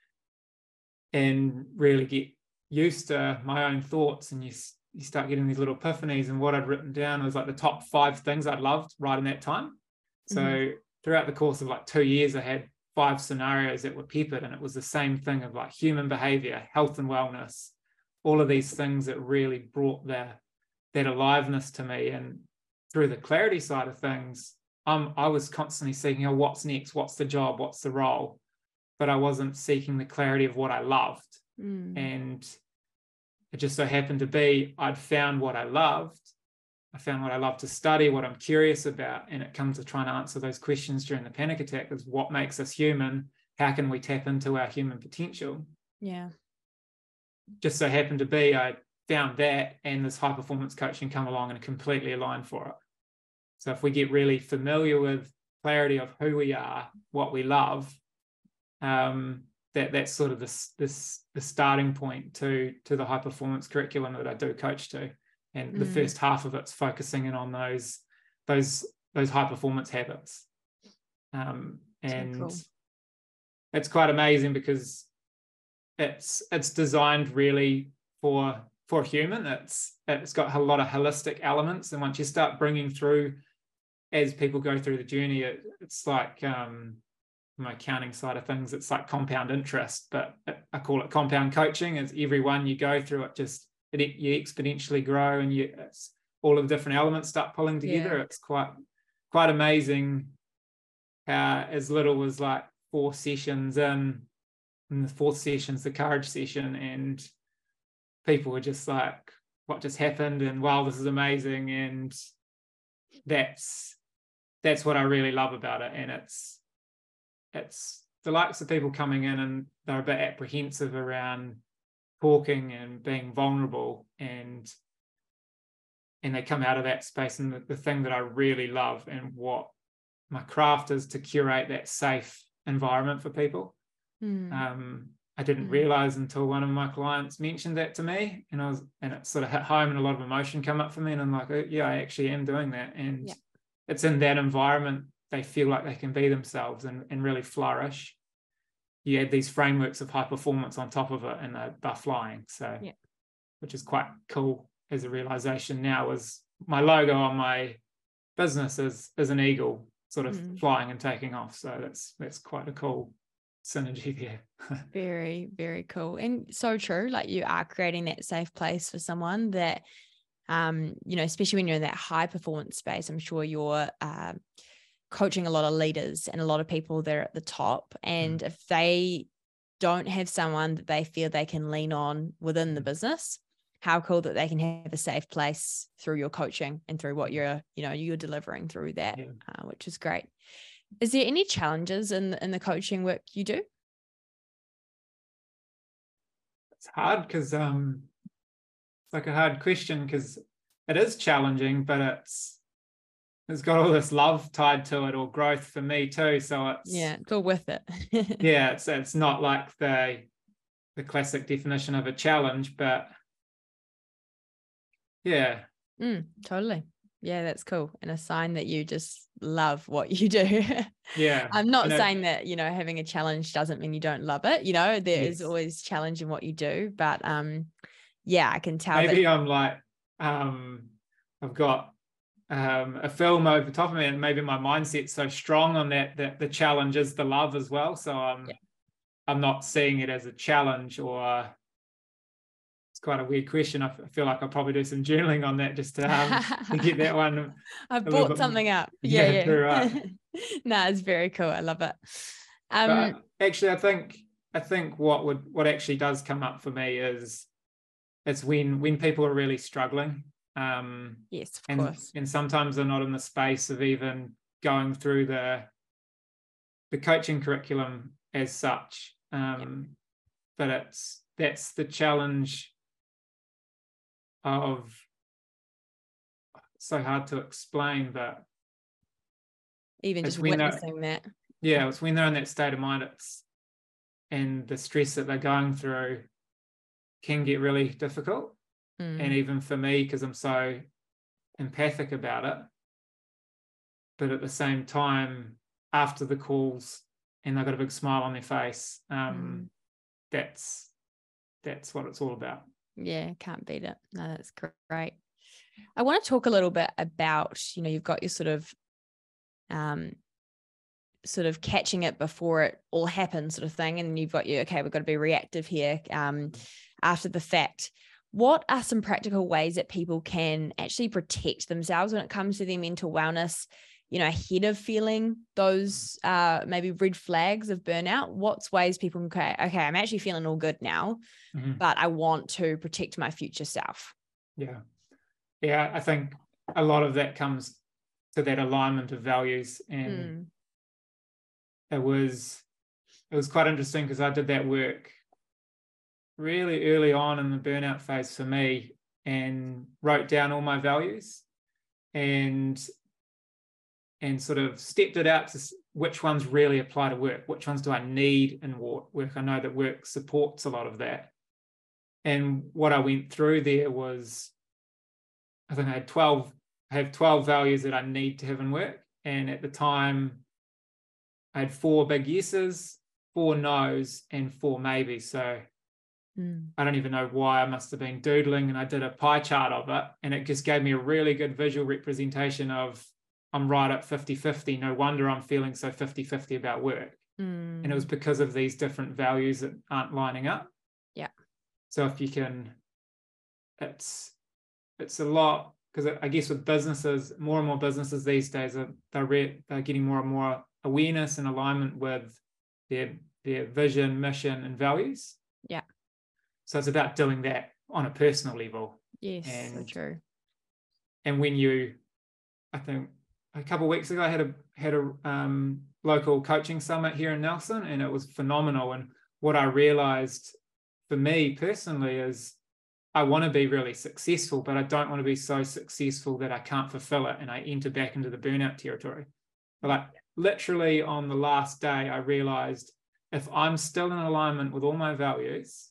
and really get used to my own thoughts. And you you start getting these little epiphanies. And what I'd written down was like the top five things I'd loved right in that time. So mm. throughout the course of like two years, I had five scenarios that were peppered, and it was the same thing of like human behavior, health and wellness, all of these things that really brought that that aliveness to me. And through the clarity side of things, um, I was constantly seeking, oh, what's next? What's the job? What's the role? But I wasn't seeking the clarity of what I loved. Mm. And it just so happened to be, I'd found what I loved. I found what I love to study, what I'm curious about. And it comes to trying to answer those questions during the panic attack is what makes us human? How can we tap into our human potential? Yeah. Just so happened to be, I found that, and this high performance coaching come along and completely aligned for it. So if we get really familiar with clarity of who we are, what we love, um, that that's sort of this this the starting point to to the high performance curriculum that I do coach to. And mm. the first half of it's focusing in on those those those high performance habits. Um, and so cool. It's quite amazing because it's it's designed really for for a human. It's it's got a lot of holistic elements, and once you start bringing through, as people go through the journey, it, it's like um, my accounting side of things, it's like compound interest, but I call it compound coaching. As every one you go through, it just it you exponentially grow, and you it's all of the different elements start pulling together. Yeah. It's quite quite amazing how as little as like four sessions in, and the fourth session's the courage session, and people were just like, what just happened? And wow, this is amazing. And that's that's what I really love about it. And it's it's the likes of people coming in and they're a bit apprehensive around talking and being vulnerable, and and they come out of that space. And the, the thing that I really love and what my craft is to curate that safe environment for people. Mm. Um, I didn't mm. realize until one of my clients mentioned that to me, and I was, and it sort of hit home, and a lot of emotion come up for me, and I'm like, oh, yeah, I actually am doing that. And yeah. It's in that environment they feel like they can be themselves and, and really flourish. You add these frameworks of high performance on top of it, and they're, they're flying. So, yeah. Which is quite cool as a realization now. Is my logo on my business is is an eagle, sort of mm. flying and taking off. So that's that's quite a cool synergy there. Very, very cool. And so true. Like, you are creating that safe place for someone that, um, you know, especially when you're in that high performance space. I'm sure you're uh, coaching a lot of leaders and a lot of people that are at the top. And mm. if they don't have someone that they feel they can lean on within the business, how cool that they can have a safe place through your coaching and through what you're, you know, you're delivering through that, yeah. uh, which is great. Is there any challenges in in the coaching work you do? It's hard because um, it's like a hard question because it is challenging, but it's it's got all this love tied to it, or growth for me too. So it's Yeah, it's all worth it. yeah, it's it's not like the the classic definition of a challenge, but yeah. Mm, totally. Yeah, that's cool. And a sign that you just love what you do. Yeah. I'm not and saying it, that, you know, having a challenge doesn't mean you don't love it. You know, there yes. is always challenge in what you do. But um, yeah, I can tell maybe that I'm like, um, I've got um, a film over top of me, and maybe my mindset's so strong on that that the challenge is the love as well. So I'm yeah. I'm not seeing it as a challenge, or it's quite a weird question. I feel like I'll probably do some journaling on that just to, um, to get that one. I've brought something more. up. Yeah, yeah, yeah. true, right. No, it's very cool. I love it. Um, but actually, I think I think what would what actually does come up for me is it's when when people are really struggling. Um, yes, of and, course. And sometimes they're not in the space of even going through the the coaching curriculum as such. Um, yep. But it's that's the challenge of, it's so hard to explain, but even just witnessing that. Yeah, it's when they're in that state of mind, it's and the stress that they're going through can get really difficult. Mm. And even for me, because I'm so empathic about it, but at the same time, after the calls and they've got a big smile on their face, um, mm. that's that's what it's all about. Yeah, can't beat it. No, that's great. I want to talk a little bit about, you know, you've got your sort of um sort of catching it before it all happens sort of thing, and you've got your, okay, we've got to be reactive here um after the fact. What are some practical ways that people can actually protect themselves when it comes to their mental wellness, you know, ahead of feeling those uh, maybe red flags of burnout? What's ways people can, okay, okay, I'm actually feeling all good now, mm-hmm. but I want to protect my future self? Yeah. Yeah, I think a lot of that comes to that alignment of values. And mm. it was, it was quite interesting because I did that work really early on in the burnout phase for me, and wrote down all my values and and sort of stepped it out to which ones really apply to work, which ones do I need in work. I know that work supports a lot of that. And what I went through there was, I think I had twelve, I have twelve values that I need to have in work. And at the time, I had four big yeses, four no's, and four maybes. So I don't even know why. I must have been doodling, and I did a pie chart of it, and it just gave me a really good visual representation of I'm right at fifty fifty. No wonder I'm feeling so fifty fifty about work. Mm. And it was because of these different values that aren't lining up. Yeah. So if you can, it's it's a lot, because I guess with businesses, more and more businesses these days are they're, re, they're getting more and more awareness and alignment with their their vision, mission, and values. Yeah. So it's about doing that on a personal level. Yes, and, so true. And when you, I think a couple of weeks ago, I had a had a um, local coaching summit here in Nelson, and it was phenomenal. And what I realized for me personally is I want to be really successful, but I don't want to be so successful that I can't fulfill it and I enter back into the burnout territory. But like literally on the last day, I realized if I'm still in alignment with all my values,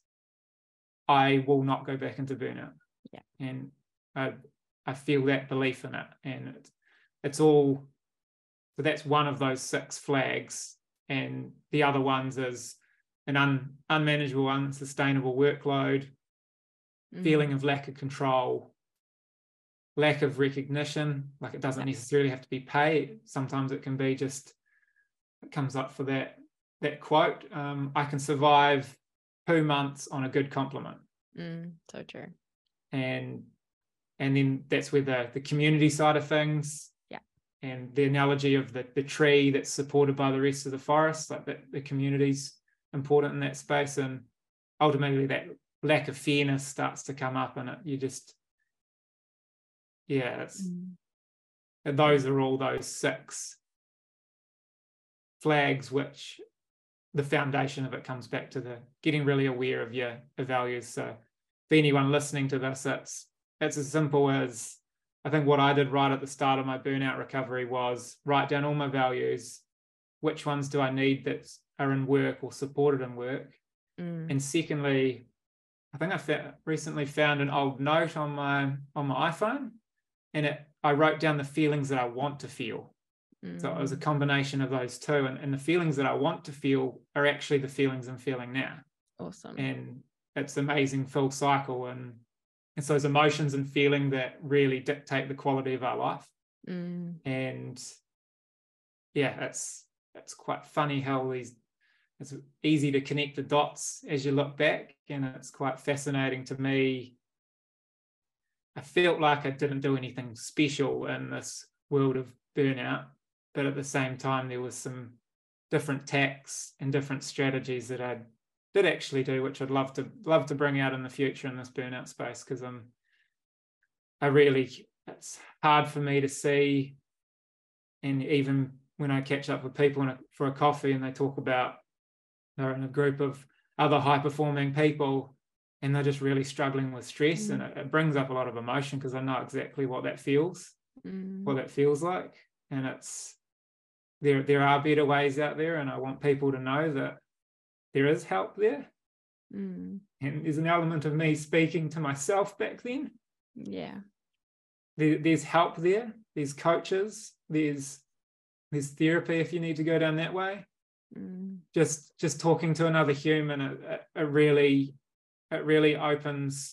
I will not go back into burnout. Yeah. And I, I feel that belief in it. And it, it's all, so that's one of those six flags. And the other ones is an un, unmanageable, unsustainable workload, mm-hmm. feeling of lack of control, lack of recognition. Like it doesn't necessarily have to be pay. Sometimes it can be just, it comes up for that, that quote, um, I can survive two months on a good compliment. Mm, so true. And and then that's where the, the community side of things, yeah, and the analogy of the, the tree that's supported by the rest of the forest, like that the community's important in that space. And ultimately that lack of fairness starts to come up, and it you just yeah it's mm. and those are all those six flags, which the foundation of it comes back to the getting really aware of your, your values. So for anyone listening to this, it's it's as simple as, I think what I did right at the start of my burnout recovery was write down all my values. Which ones do I need that are in work or supported in work? Mm. And secondly, I think I fa- recently found an old note on my on my iPhone, and it I wrote down the feelings that I want to feel. Mm. So it was a combination of those two, and, and the feelings that I want to feel are actually the feelings I'm feeling now. Awesome. And it's amazing full cycle, and it's those emotions and feeling that really dictate the quality of our life. Mm. And yeah, it's it's quite funny how these it's easy to connect the dots as you look back, and it's quite fascinating to me. I felt like I didn't do anything special in this world of burnout, but at the same time there was some different tactics and different strategies that I did actually do, which I'd love to love to bring out in the future in this burnout space, because I'm I really it's hard for me to see, and even when I catch up with people in a, for a coffee and they talk about they're in a group of other high-performing people and they're just really struggling with stress, mm. and it, it brings up a lot of emotion, because I know exactly what that feels, mm. what that feels like. And it's there there are better ways out there, and I want people to know that there is help there. Mm. And there's an element of me speaking to myself back then. Yeah. There, there's help there. There's coaches. There's there's therapy if you need to go down that way. Mm. Just just talking to another human, it, it, it really it really opens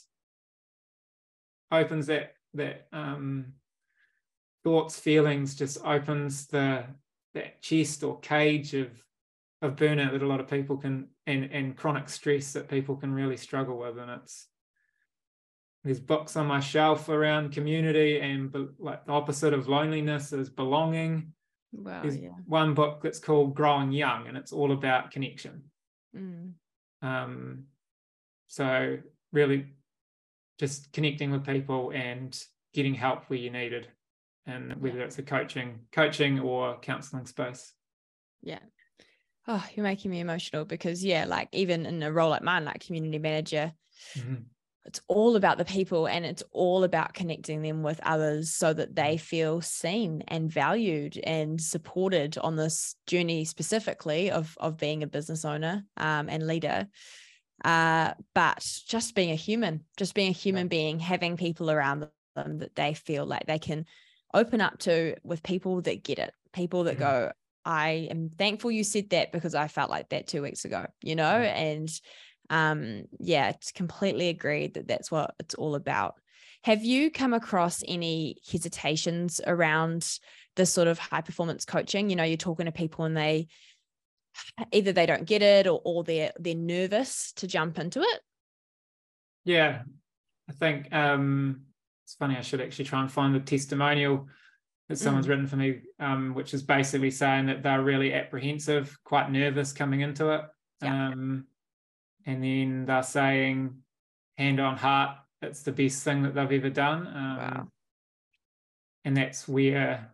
opens that that um, thoughts, feelings, just opens the that chest or cage of of burnout that a lot of people can, and and chronic stress that people can really struggle with. And it's there's books on my shelf around community, and like the opposite of loneliness is belonging. Wow, There's yeah. one book that's called Growing Young, and it's all about connection. Mm. Um, so really just connecting with people and getting help where you need it, and whether yeah. it's a coaching, coaching or counseling space. Yeah. Oh, you're making me emotional, because yeah, like even in a role like mine, like community manager, mm-hmm. it's all about the people, and it's all about connecting them with others so that they feel seen and valued and supported on this journey specifically of, of being a business owner um, and leader. Uh, but just being a human, just being a human yeah. being, having people around them that they feel like they can open up to, with people that get it, people that mm-hmm. go, I am thankful you said that, because I felt like that two weeks ago, you know, mm-hmm. and um yeah it's completely agreed that that's what it's all about. Have you come across any hesitations around this sort of high performance coaching? You know, you're talking to people and they either they don't get it, or, or they're they're nervous to jump into it. Yeah, I think um it's funny, I should actually try and find the testimonial that someone's mm. written for me, um which is basically saying that they're really apprehensive, quite nervous coming into it. Yeah. um And then they're saying, hand on heart, it's the best thing that they've ever done. Um, wow. And that's where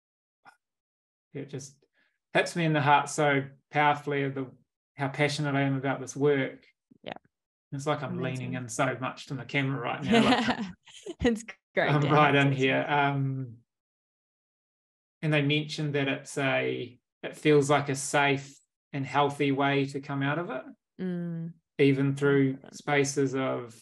it just hits me in the heart so powerfully, of the how passionate I am about this work. Yeah. It's like I'm Amazing. leaning in so much to the camera right now. Like it's great. I'm Dan. right in here. Um, and they mentioned that it's a, it feels like a safe and healthy way to come out of it. Mm. Even through spaces of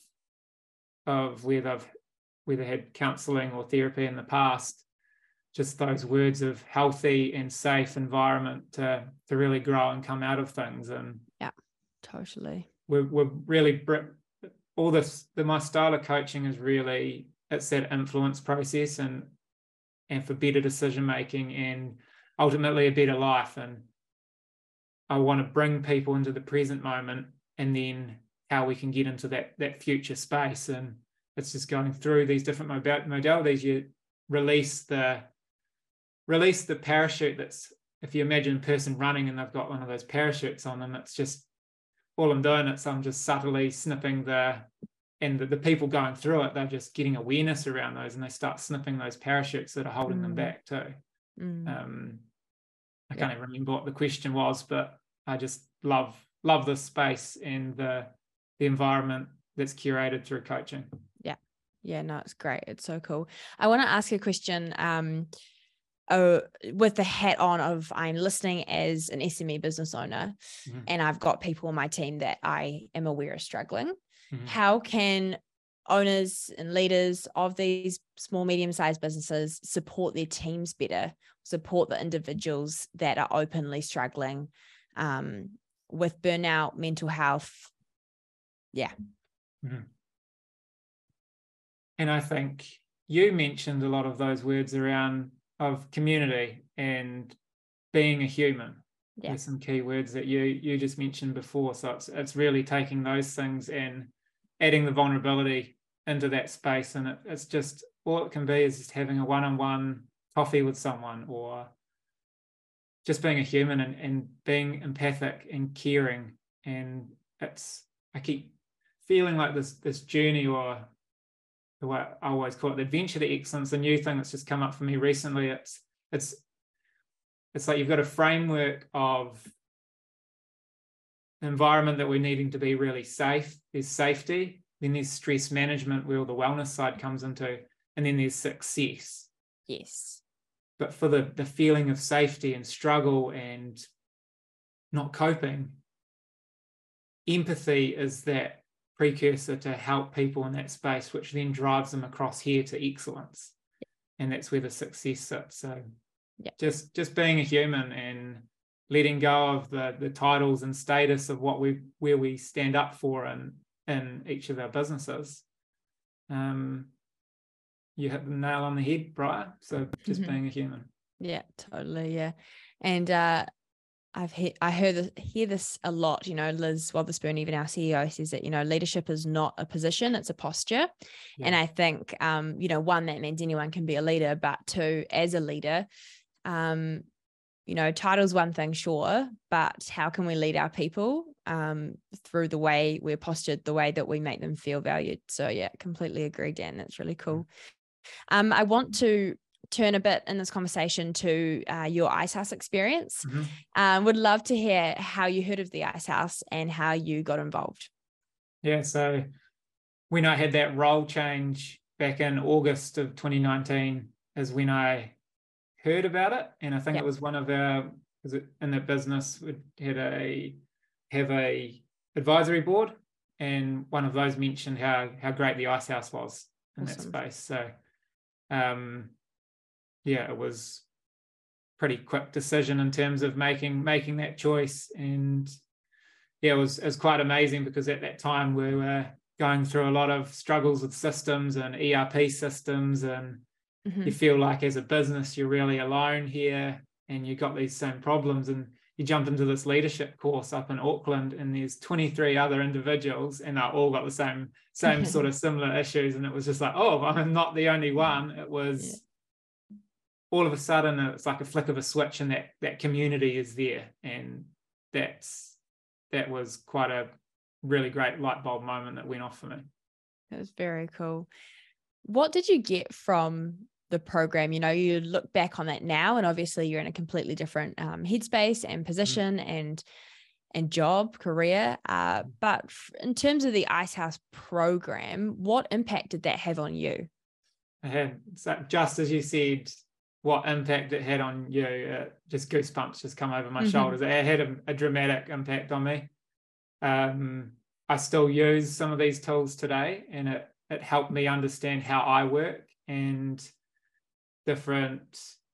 of where they've where they had counselling or therapy in the past, just those words of healthy and safe environment to to really grow and come out of things. And yeah, totally. We're we're really all this. The my style of coaching is really it's that influence process and and for better decision making and ultimately a better life. And I want to bring people into the present moment, and then how we can get into that that future space. And it's just going through these different modalities. You release the release the parachute. That's, if you imagine a person running and they've got one of those parachutes on them, it's just all I'm doing. It's I'm just subtly snipping the and the, the people going through it, they're just getting awareness around those, and they start snipping those parachutes that are holding mm. them back too. Mm. Um, I can't even remember what the question was, but I just love love this space and the the environment that's curated through coaching. Yeah. Yeah, no, it's great. It's so cool. I want to ask a question um, oh, with the hat on of I'm listening as an S M E business owner, mm-hmm. and I've got people on my team that I am aware are struggling. Mm-hmm. How can owners and leaders of these small, medium-sized businesses support their teams better, support the individuals that are openly struggling um, with burnout, mental health? Yeah. Mm-hmm. And I think you mentioned a lot of those words around of community and being a human. Yeah. There's some key words that you you just mentioned before. So it's it's really taking those things and adding the vulnerability into that space. And it, it's just, all it can be is just having a one-on-one coffee with someone, or just being a human and, and being empathic and caring. And it's, I keep feeling like this this journey, or the way I always call it, the adventure to excellence, a new thing that's just come up for me recently. It's it's it's like you've got a framework of environment that we're needing to be really safe. There's safety, then there's stress management, where all the wellness side comes into, and then there's success. Yes. But for the the feeling of safety and struggle and not coping, empathy is that precursor to help people in that space, which then drives them across here to excellence. Yeah. And that's where the success sits. So yeah. just just being a human and letting go of the the titles and status of what we where we stand up for in in each of our businesses. Um you hit the nail on the head, Briar. So just mm-hmm. being a human. Yeah, totally. Yeah. And uh I've he- I heard this, hear this a lot, you know, Liz Wotherspoon, even our C E O, says that, you know, leadership is not a position, it's a posture. Yeah. And I think, um, you know, one, that means anyone can be a leader, but two, as a leader, um, you know, title's one thing, sure, but how can we lead our people um, through the way we're postured, the way that we make them feel valued? So yeah, completely agree, Dan. That's really cool. Um, I want to turn a bit in this conversation to uh, your Icehouse experience. Mm-hmm. Um, would love to hear how you heard of the Icehouse and how you got involved. Yeah, so when I had that role change back in August of twenty nineteen is when I heard about it. And I think yep. it was one of our, was it in the business, we had a, have a advisory board, and one of those mentioned how how great the Icehouse was in awesome. That space. So um yeah, it was pretty quick decision in terms of making making that choice. And yeah, it was it was quite amazing, because at that time we were going through a lot of struggles with systems and E R P systems, and mm-hmm. you feel like as a business you're really alone here, and you got these same problems, and you jump into this leadership course up in Auckland, and there's twenty-three other individuals, and they all got the same same sort of similar issues, and it was just like, oh, I'm not the only one. It was yeah. all of a sudden it's like a flick of a switch, and that that community is there, and that's that was quite a really great light bulb moment that went off for me. That was very cool. What did you get from the program? You know, you look back on that now, and obviously you're in a completely different um, headspace and position mm. and and job, career. Uh, but f- in terms of the Icehouse program, what impact did that have on you? It had, so just as you said, what impact it had on you, uh, just goosebumps just come over my mm-hmm. shoulders. It had a, a dramatic impact on me. Um, I still use some of these tools today, and it it helped me understand how I work and different,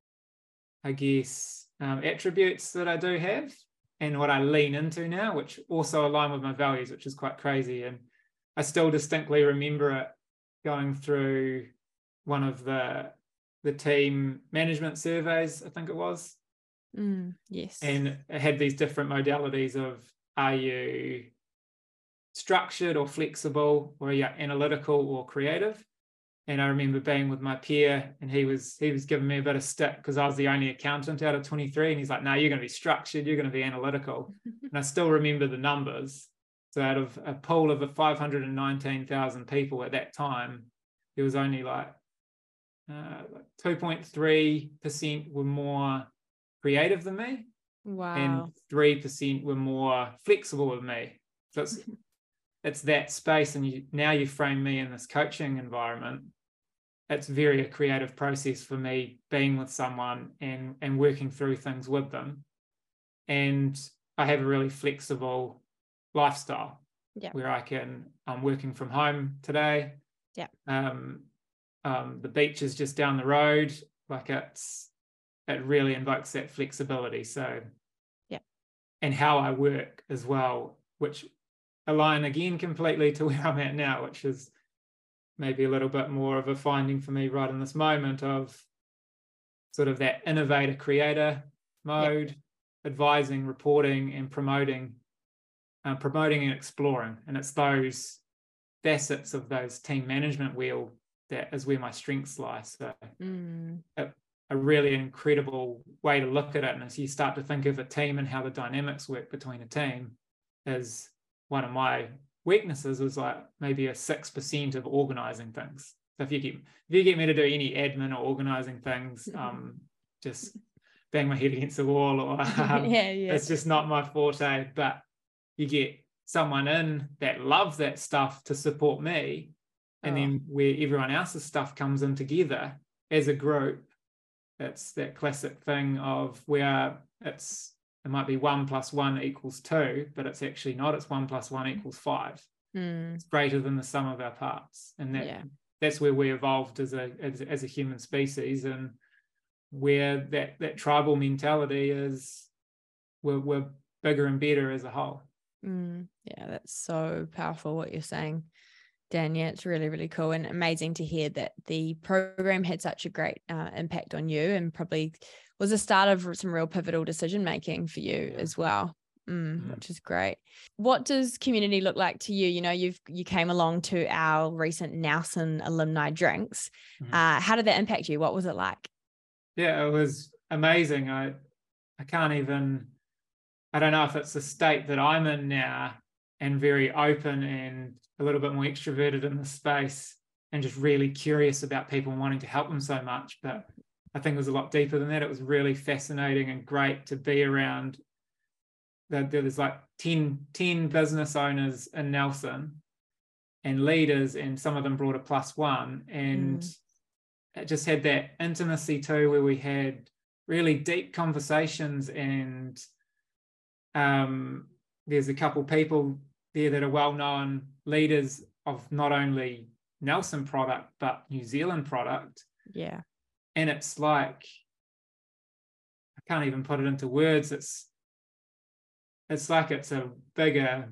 I guess, um, attributes that I do have, and what I lean into now, which also align with my values, which is quite crazy. And I still distinctly remember it going through one of the the team management surveys, I think it was. Mm, yes. And it had these different modalities of, are you structured or flexible, or are you analytical or creative? And I remember being with my peer, and he was he was giving me a bit of stick because I was the only accountant out of twenty-three, and he's like, no, you're going to be structured, you're going to be analytical. And I still remember the numbers. So out of a pool of five hundred nineteen thousand people at that time, there was only like uh, two point three percent were more creative than me. Wow. And three percent were more flexible with me. So it's it's that space. And you, now you frame me in this coaching environment. It's very a creative process for me being with someone and, and working through things with them. And I have a really flexible lifestyle yeah. where I can, I'm working from home today. Yeah. Um, um, the beach is just down the road. Like it's, it really invokes that flexibility. So, yeah. And how I work as well, which align again completely to where I'm at now, which is maybe a little bit more of a finding for me right in this moment of sort of that innovator creator mode, yep. advising, reporting, and promoting, uh, promoting and exploring. And it's those facets of those team management wheel that is where my strengths lie. So mm. a, a really incredible way to look at it. And as you start to think of a team and how the dynamics work between a team, is one of my weaknesses was like maybe a six percent of organizing things. So if you get if you get me to do any admin or organizing things, um, just bang my head against the wall, or um, yeah, yeah. it's just not my forte. But you get someone in that loves that stuff to support me, and oh. then where everyone else's stuff comes in together as a group, it's that classic thing of where it's it might be one plus one equals two, but it's actually not. It's one plus one equals five. Mm. It's greater than the sum of our parts. And that yeah. that's where we evolved as a as, as a human species, and where that that tribal mentality is we're, we're bigger and better as a whole. Mm. Yeah, that's so powerful what you're saying, Dan. Yeah, it's really, really cool and amazing to hear that the program had such a great uh, impact on you, and probably was a start of some real pivotal decision making for you yeah. as well, mm, yeah. which is great. What does community look like to you? You know, you've you came along to our recent Nelson alumni drinks. Mm-hmm. Uh, how did that impact you? What was it like? Yeah, it was amazing. I I can't even. I don't know if it's the state that I'm in now, and very open and a little bit more extroverted in the space, and just really curious about people and wanting to help them so much. But I think it was a lot deeper than that. It was really fascinating and great to be around. There's like ten, ten business owners in Nelson and leaders, and some of them brought a plus one. And mm. it just had that intimacy too, where we had really deep conversations. And um, there's a couple people there that are well-known leaders of not only Nelson product, but New Zealand product. Yeah. And it's like, I can't even put it into words. It's, it's like it's a bigger,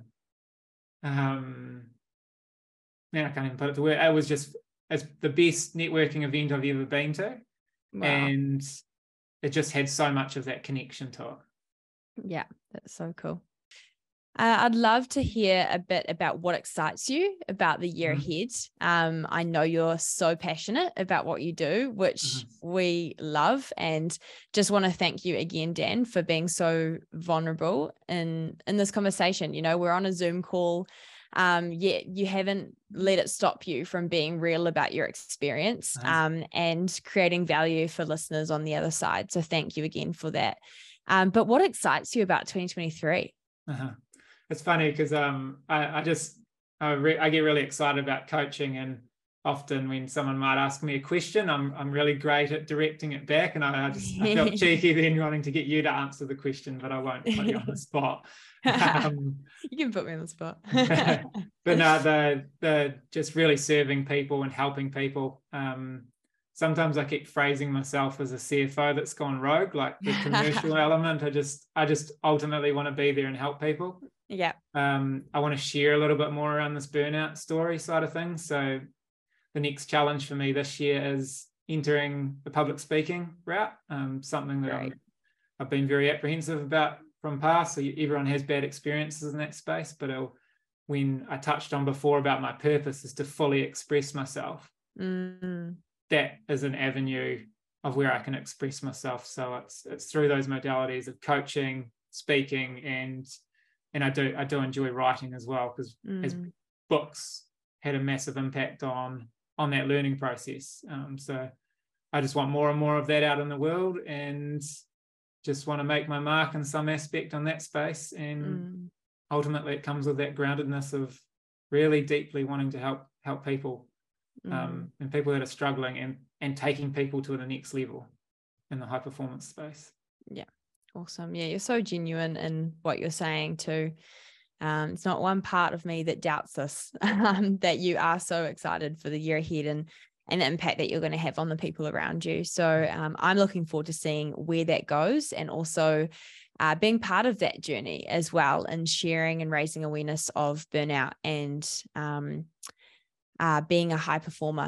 um, man, I can't even put it to words. It was just, it's the best networking event I've ever been to. Wow. And it just had so much of that connection to it. Yeah, that's so cool. Uh, I'd love to hear a bit about what excites you about the year mm-hmm. ahead. Um, I know you're so passionate about what you do, which mm-hmm. we love, and just want to thank you again, Dan, for being so vulnerable in, in this conversation. You know, we're on a Zoom call, um, yet you haven't let it stop you from being real about your experience nice. um, and creating value for listeners on the other side. So thank you again for that. Um, but what excites you about twenty twenty-three? Uh-huh. It's funny because um, I, I just I, re- I get really excited about coaching, and often when someone might ask me a question, I'm I'm really great at directing it back, and I, I just I felt cheeky then wanting to get you to answer the question, but I won't put you on the spot. Um, you can put me on the spot. But no, the the just really serving people and helping people. Um, sometimes I keep phrasing myself as a C F O that's gone rogue, like the commercial element. I just I just ultimately want to be there and help people. Yeah. Um, I want to share a little bit more around this burnout story side of things. So the next challenge for me this year is entering the public speaking route, um, something that I'm, I've been very apprehensive about from past. So everyone has bad experiences in that space, but it'll, when I touched on before about my purpose is to fully express myself, mm-hmm. that is an avenue of where I can express myself. So it's it's through those modalities of coaching, speaking, and And I do I do enjoy writing as well, because mm. as books had a massive impact on on that learning process. Um, so I just want more and more of that out in the world, and just want to make my mark in some aspect on that space. And mm. ultimately it comes with that groundedness of really deeply wanting to help help people mm. um, and people that are struggling, and and taking people to the next level in the high performance space. Yeah, awesome. Yeah, you're so genuine in what you're saying too. Um, it's not one part of me that doubts this, um, that you are so excited for the year ahead and and the impact that you're going to have on the people around you. So um, I'm looking forward to seeing where that goes, and also uh, being part of that journey as well, and sharing and raising awareness of burnout and um, uh, being a high performer.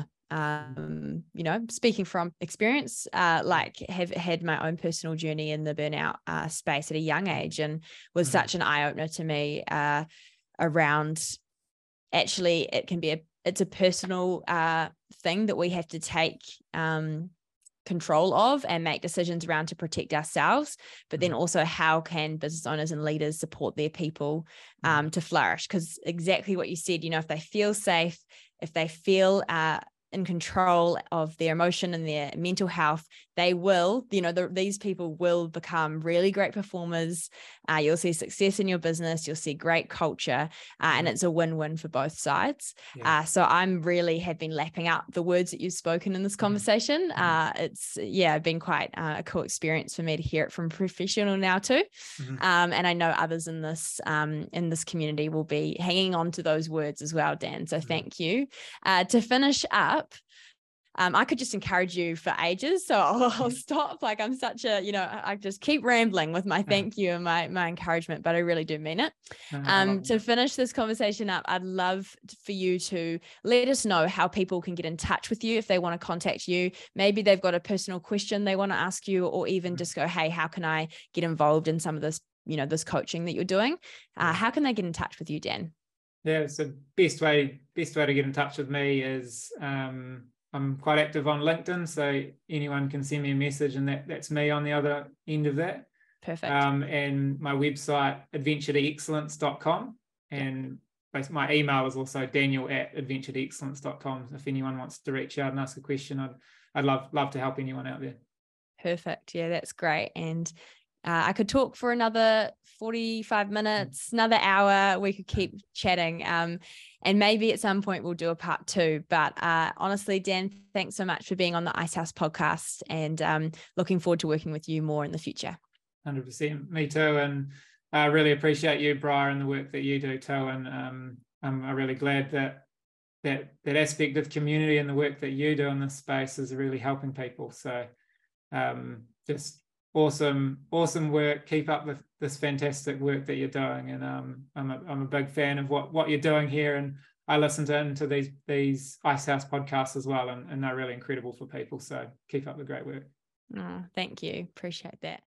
Um, you know, speaking from experience, uh, like have had my own personal journey in the burnout uh, space at a young age, and was mm-hmm. such an eye-opener to me uh, around actually it can be a it's a personal uh, thing that we have to take um, control of and make decisions around to protect ourselves. But then also, how can business owners and leaders support their people um, to flourish? Because exactly what you said, you know, if they feel safe, if they feel uh, in control of their emotion and their mental health, they will, you know, the, these people will become really great performers. Uh, you'll see success in your business. You'll see great culture, uh, and it's a win-win for both sides. Yeah. Uh, so I'm really have been lapping up the words that you've spoken in this conversation. Mm-hmm. Uh, it's, yeah, been quite uh, a cool experience for me to hear it from a professional now too. Mm-hmm. Um, and I know others in this, um, in this community will be hanging on to those words as well, Dan. So mm-hmm. thank you. Uh, to finish up, Um, I could just encourage you for ages, so I'll, I'll stop. Like I'm such a, you know, I just keep rambling with my thank you and my my encouragement, but I really do mean it. Um, to finish this conversation up, I'd love for you to let us know how people can get in touch with you if they want to contact you. Maybe they've got a personal question they want to ask you, or even just go, hey, how can I get involved in some of this, you know, this coaching that you're doing? Uh, how can they get in touch with you, Dan? Yeah, so best way best way to get in touch with me is um, I'm quite active on LinkedIn, so anyone can send me a message, and that that's me on the other end of that. Perfect. Um, and my website, adventure to excellence dot com, and yep. my email is also daniel at adventure to excellence dot com. If anyone wants to reach out and ask a question, I'd I'd love love to help anyone out there. Perfect. Yeah, that's great. And Uh, I could talk for another forty-five minutes, another hour. We could keep chatting. Um, and maybe at some point we'll do a part two. But uh, honestly, Dan, thanks so much for being on the Icehouse podcast, and um, looking forward to working with you more in the future. one hundred percent. Me too. And I really appreciate you, Briar, and the work that you do too. And um, I'm really glad that that that aspect of community and the work that you do in this space is really helping people. So um, just Awesome, awesome work. Keep up with this fantastic work that you're doing, and um, I'm a, I'm a big fan of what what you're doing here. And I listen to into these these Icehouse podcasts as well, and, and they're really incredible for people. So keep up the great work. Oh, thank you, appreciate that.